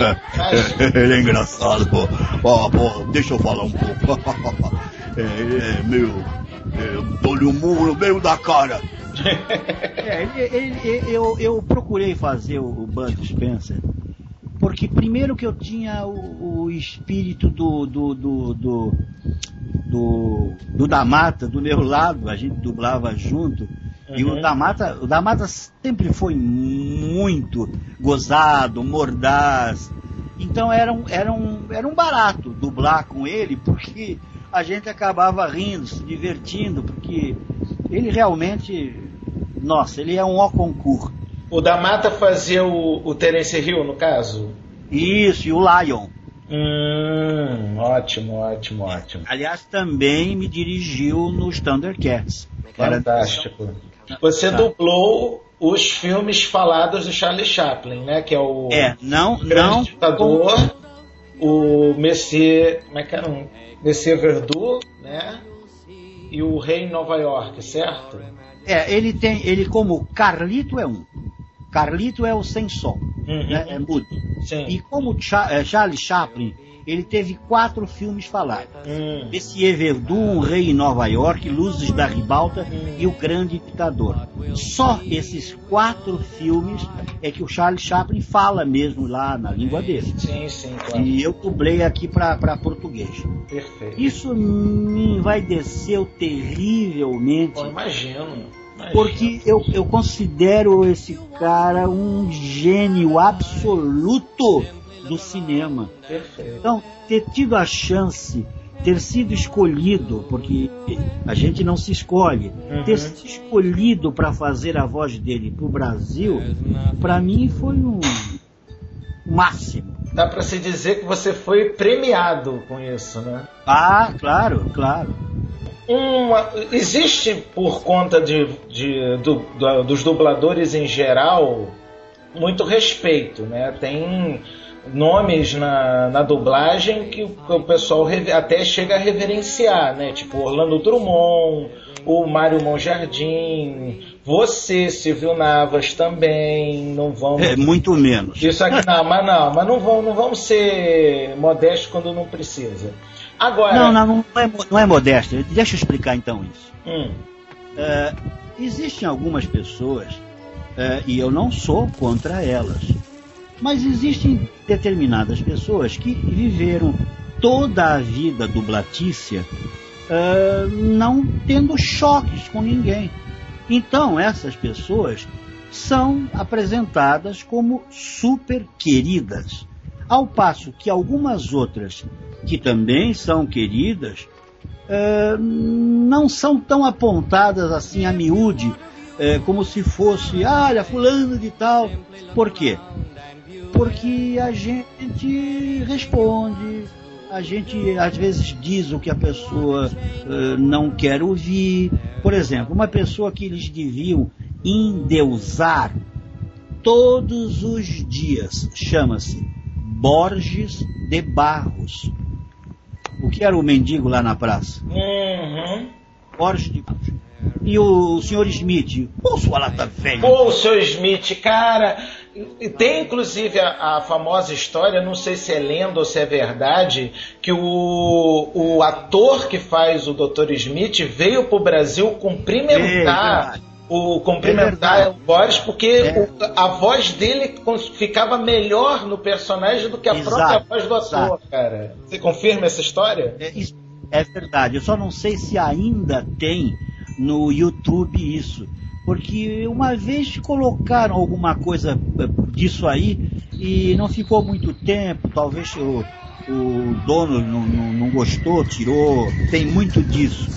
[SPEAKER 10] Ele é engraçado, pô. Ó, pô, deixa eu falar um pouco. É, ele é meio. É, dou-lhe um murro no meio da cara.
[SPEAKER 9] É, ele, ele, ele- eu, eu procurei fazer o, o Bud Spencer, porque primeiro que eu tinha o, o espírito do do, do, do, do, do da Mata do meu lado, a gente dublava junto. E o da Mata, o da Mata sempre foi muito gozado, mordaz. Então era um, era um, era um barato dublar com ele, porque a gente acabava rindo, se divertindo, porque ele realmente, nossa, ele é um ó concurso.
[SPEAKER 11] O da Mata fazia o, o Terence Hill, no caso?
[SPEAKER 9] Isso, e o Lion.
[SPEAKER 11] Hum, ótimo, ótimo, ótimo.
[SPEAKER 9] Aliás, também me dirigiu nos Thundercats.
[SPEAKER 11] Fantástico. Você dublou os filmes falados do Charlie Chaplin, né? Que é o
[SPEAKER 9] É, não,
[SPEAKER 11] Grande
[SPEAKER 9] não.
[SPEAKER 11] Ditador, o Messier, como é que era? Um Messier Verdu, né? E o Rei em Nova York, certo?
[SPEAKER 9] É, ele tem, ele como Carlito é um. Carlito é o sem som. uhum. né, é mudo.
[SPEAKER 7] Sim.
[SPEAKER 9] E como Cha- é, Charlie Chaplin, ele teve quatro filmes falados.
[SPEAKER 7] Hum.
[SPEAKER 9] Monsieur Verdun, Um Rei em Nova York, Luzes da Ribalta hum. e O Grande Ditador. Só esses quatro filmes é que o Charlie Chaplin fala mesmo lá na língua dele.
[SPEAKER 7] Sim, sim, claro.
[SPEAKER 9] E eu dublei aqui para português.
[SPEAKER 7] Perfeito.
[SPEAKER 9] Isso me envaideceu terrivelmente.
[SPEAKER 7] Pô, imagino. Imagino.
[SPEAKER 9] Porque eu, eu considero esse cara um gênio absoluto do cinema.
[SPEAKER 7] Perfeito.
[SPEAKER 9] Então, ter tido a chance, ter sido escolhido, porque a gente não se escolhe, uhum. ter sido escolhido para fazer a voz dele pro Brasil, para mim foi um máximo.
[SPEAKER 7] Dá para se dizer que você foi premiado com isso, né?
[SPEAKER 9] Ah, claro, claro.
[SPEAKER 7] Uma, existe, por conta de, de, do, do, dos dubladores em geral, muito respeito, né? Tem nomes na, na dublagem que o pessoal rever, até chega a reverenciar, né? Tipo Orlando Drummond, o Mário Monjardim, você, Silvio Navas também, não vamos...
[SPEAKER 9] É, muito menos.
[SPEAKER 7] Isso aqui não, mas não, mas não vamos, não vamos ser modestos quando não precisa. Agora...
[SPEAKER 9] Não, não, não é, não é modéstia. Deixa eu explicar então isso.
[SPEAKER 7] Hum.
[SPEAKER 9] Uh, existem algumas pessoas, uh, e eu não sou contra elas, mas existem determinadas pessoas que viveram toda a vida dublatícia uh, não tendo choques com ninguém. Então essas pessoas são apresentadas como super queridas, ao passo que algumas outras que também são queridas uh, não são tão apontadas assim a miúde, uh, como se fosse, ah, olha, fulano de tal. Por quê? Porque a gente responde, a gente às vezes diz o que a pessoa uh, não quer ouvir. Por exemplo, uma pessoa que eles deviam endeusar todos os dias chama-se Borges de Barros. O que era o mendigo lá na praça?
[SPEAKER 7] Uhum.
[SPEAKER 9] Borges de Barros. E o senhor Smith, ô sua lata velha.
[SPEAKER 7] Pô, o senhor Smith, cara, tem inclusive a, a famosa história, não sei se é lenda ou se é verdade, que o, o ator que faz o doutor Smith veio pro Brasil cumprimentar, é, o, cumprimentar é o Boris, porque é. o, a voz dele ficava melhor no personagem do que a exato, própria voz do ator, exato. Cara. Você confirma essa história?
[SPEAKER 9] É, isso é verdade, eu só não sei se ainda tem no YouTube isso, porque uma vez colocaram alguma coisa disso aí e não ficou muito tempo, talvez o, o dono não, não, não gostou, tirou, tem muito disso.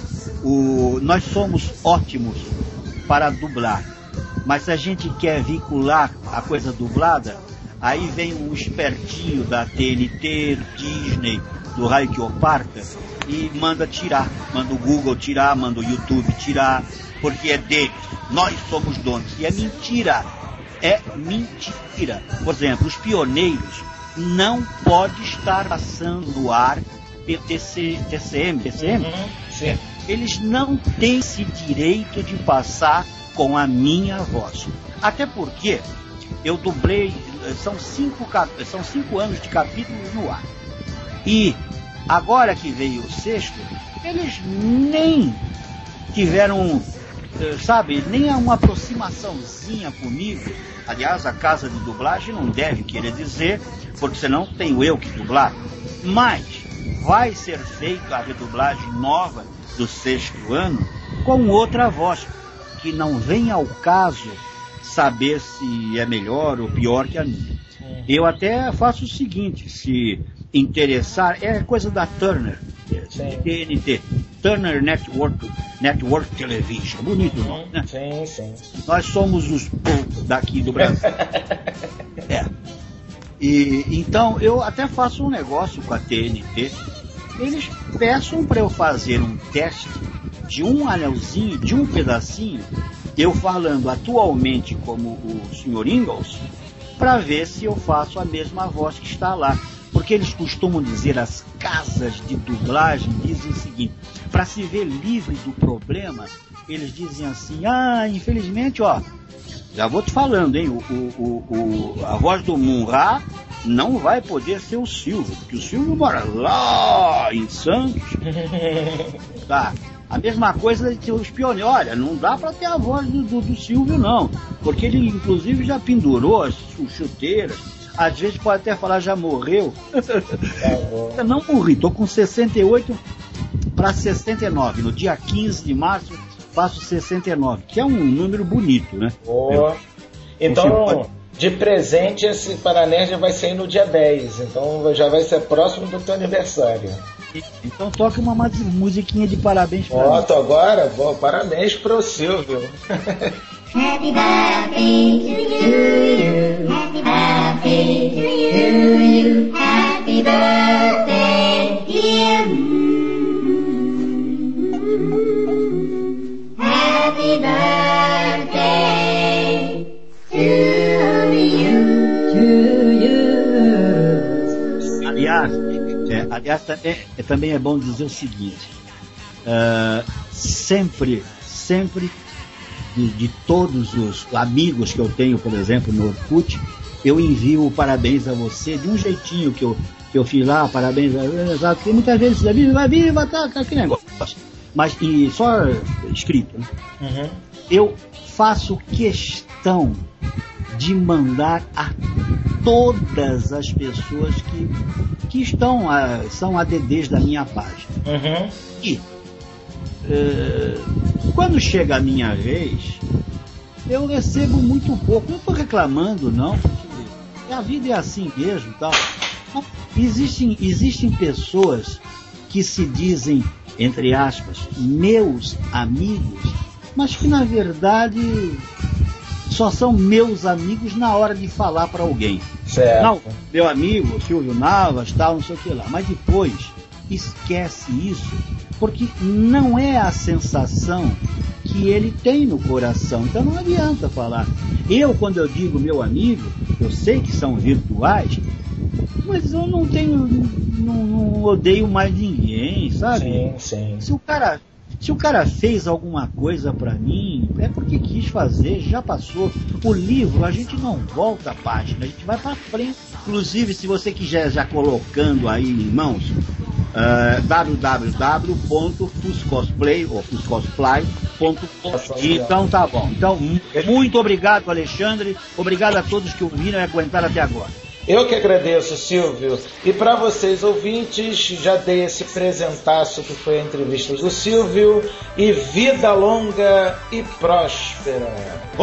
[SPEAKER 9] O, nós somos ótimos para dublar, mas se a gente quer vincular a coisa dublada, aí vem um espertinho da T N T, Disney, do raio que o parta, e manda tirar, manda o Google tirar, manda o YouTube tirar, porque é deles, nós somos donos. E é mentira, é mentira. Por exemplo, os pioneiros não pode estar passando no ar T C M, T C M.
[SPEAKER 7] Uhum, sim.
[SPEAKER 9] Eles não têm esse direito de passar com a minha voz. Até porque eu dublei, são cinco, são cinco anos de capítulos no ar. E agora que veio o sexto, eles nem tiveram, sabe, nem uma aproximaçãozinha comigo. Aliás, a casa de dublagem não deve querer dizer, porque senão tenho eu que dublar. Mas vai ser feita a redublagem nova do sexto ano com outra voz, que não vem ao caso saber se é melhor ou pior que a minha. Eu até faço o seguinte, se interessar, é coisa da Turner, T N T, Turner Network, Network Television, bonito o nome, né?
[SPEAKER 7] Sim, sim.
[SPEAKER 9] Nós somos os daqui do Brasil. É. E, então, eu até faço um negócio com a T N T, eles peçam para eu fazer um teste de um anelzinho, de um pedacinho, eu falando atualmente como o senhor Ingalls, para ver se eu faço a mesma voz que está lá. Porque eles costumam dizer, as casas de dublagem dizem o seguinte, para se ver livre do problema, eles dizem assim, ah, infelizmente, ó, Já vou te falando, hein? O, o, o, a voz do Munra não vai poder ser o Silvio, porque o Silvio mora lá em Santos. Tá. A mesma coisa de os pioneiros. Olha, não dá pra ter a voz do, do, do Silvio, não. Porque ele, inclusive, já pendurou as chuteiras. Às vezes pode até falar, já morreu. Eu não morri, tô com sessenta e oito para sessenta e nove. No dia quinze de março, faço sessenta e nove, que é um número bonito, né?
[SPEAKER 11] Oh. Então, pode... de presente, esse Paranerd vai sair no dia dez. Então já vai ser próximo do teu aniversário.
[SPEAKER 9] Então toca uma musiquinha de parabéns pra
[SPEAKER 11] mim. Foto agora? Bom, parabéns pro Silvio.
[SPEAKER 13] Happy birthday to you. Happy birthday to you. Happy birthday, dear. Happy birthday to you. To you.
[SPEAKER 9] Aliás, é, aliás também, é, também é bom dizer o seguinte: uh, sempre, sempre de, de todos os amigos que eu tenho, por exemplo, no Orkut, eu envio o parabéns a você de um jeitinho que eu, que eu fiz lá, parabéns a porque muitas vezes a viva, viva, tá, aquele negócio. Mas e só escrito, né? Uhum. Eu faço questão de mandar a todas as pessoas que, que estão a, são A D Ds da minha página. Uhum. E uh, quando chega a minha vez, eu recebo muito pouco. Não estou reclamando, não. A vida é assim mesmo, tal. Existem, existem pessoas que se dizem, entre aspas, meus amigos, mas que na verdade só são meus amigos na hora de falar para alguém.
[SPEAKER 11] Certo.
[SPEAKER 9] Não, meu amigo, Silvio Navas, tal, não sei o que lá. Mas depois esquece isso, porque não é a sensação que ele tem no coração. Então não adianta falar. Eu, quando eu digo meu amigo, eu sei que são virtuais, mas eu não tenho, não, não odeio mais ninguém, sabe?
[SPEAKER 11] Sim, sim.
[SPEAKER 9] Se o cara, se o cara fez alguma coisa pra mim, é porque quis fazer, já passou. O livro, a gente não volta a página, a gente vai pra frente. Inclusive, se você quiser já colocando aí em mãos, uh, w w w ponto fuscosplay ou fuscosplay ponto com. Então tá bom. Então, muito obrigado, Alexandre. Obrigado a todos que ouviram e aguentaram até agora.
[SPEAKER 11] Eu que agradeço, Silvio. E para vocês ouvintes, já dei esse presentaço que foi a entrevista do Silvio. E vida longa e próspera.
[SPEAKER 9] Oh!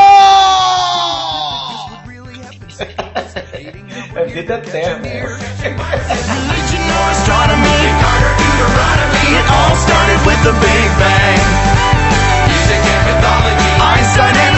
[SPEAKER 11] É vida eterna.
[SPEAKER 1] It all started with the Big Bang. Music and mythology, Einstein and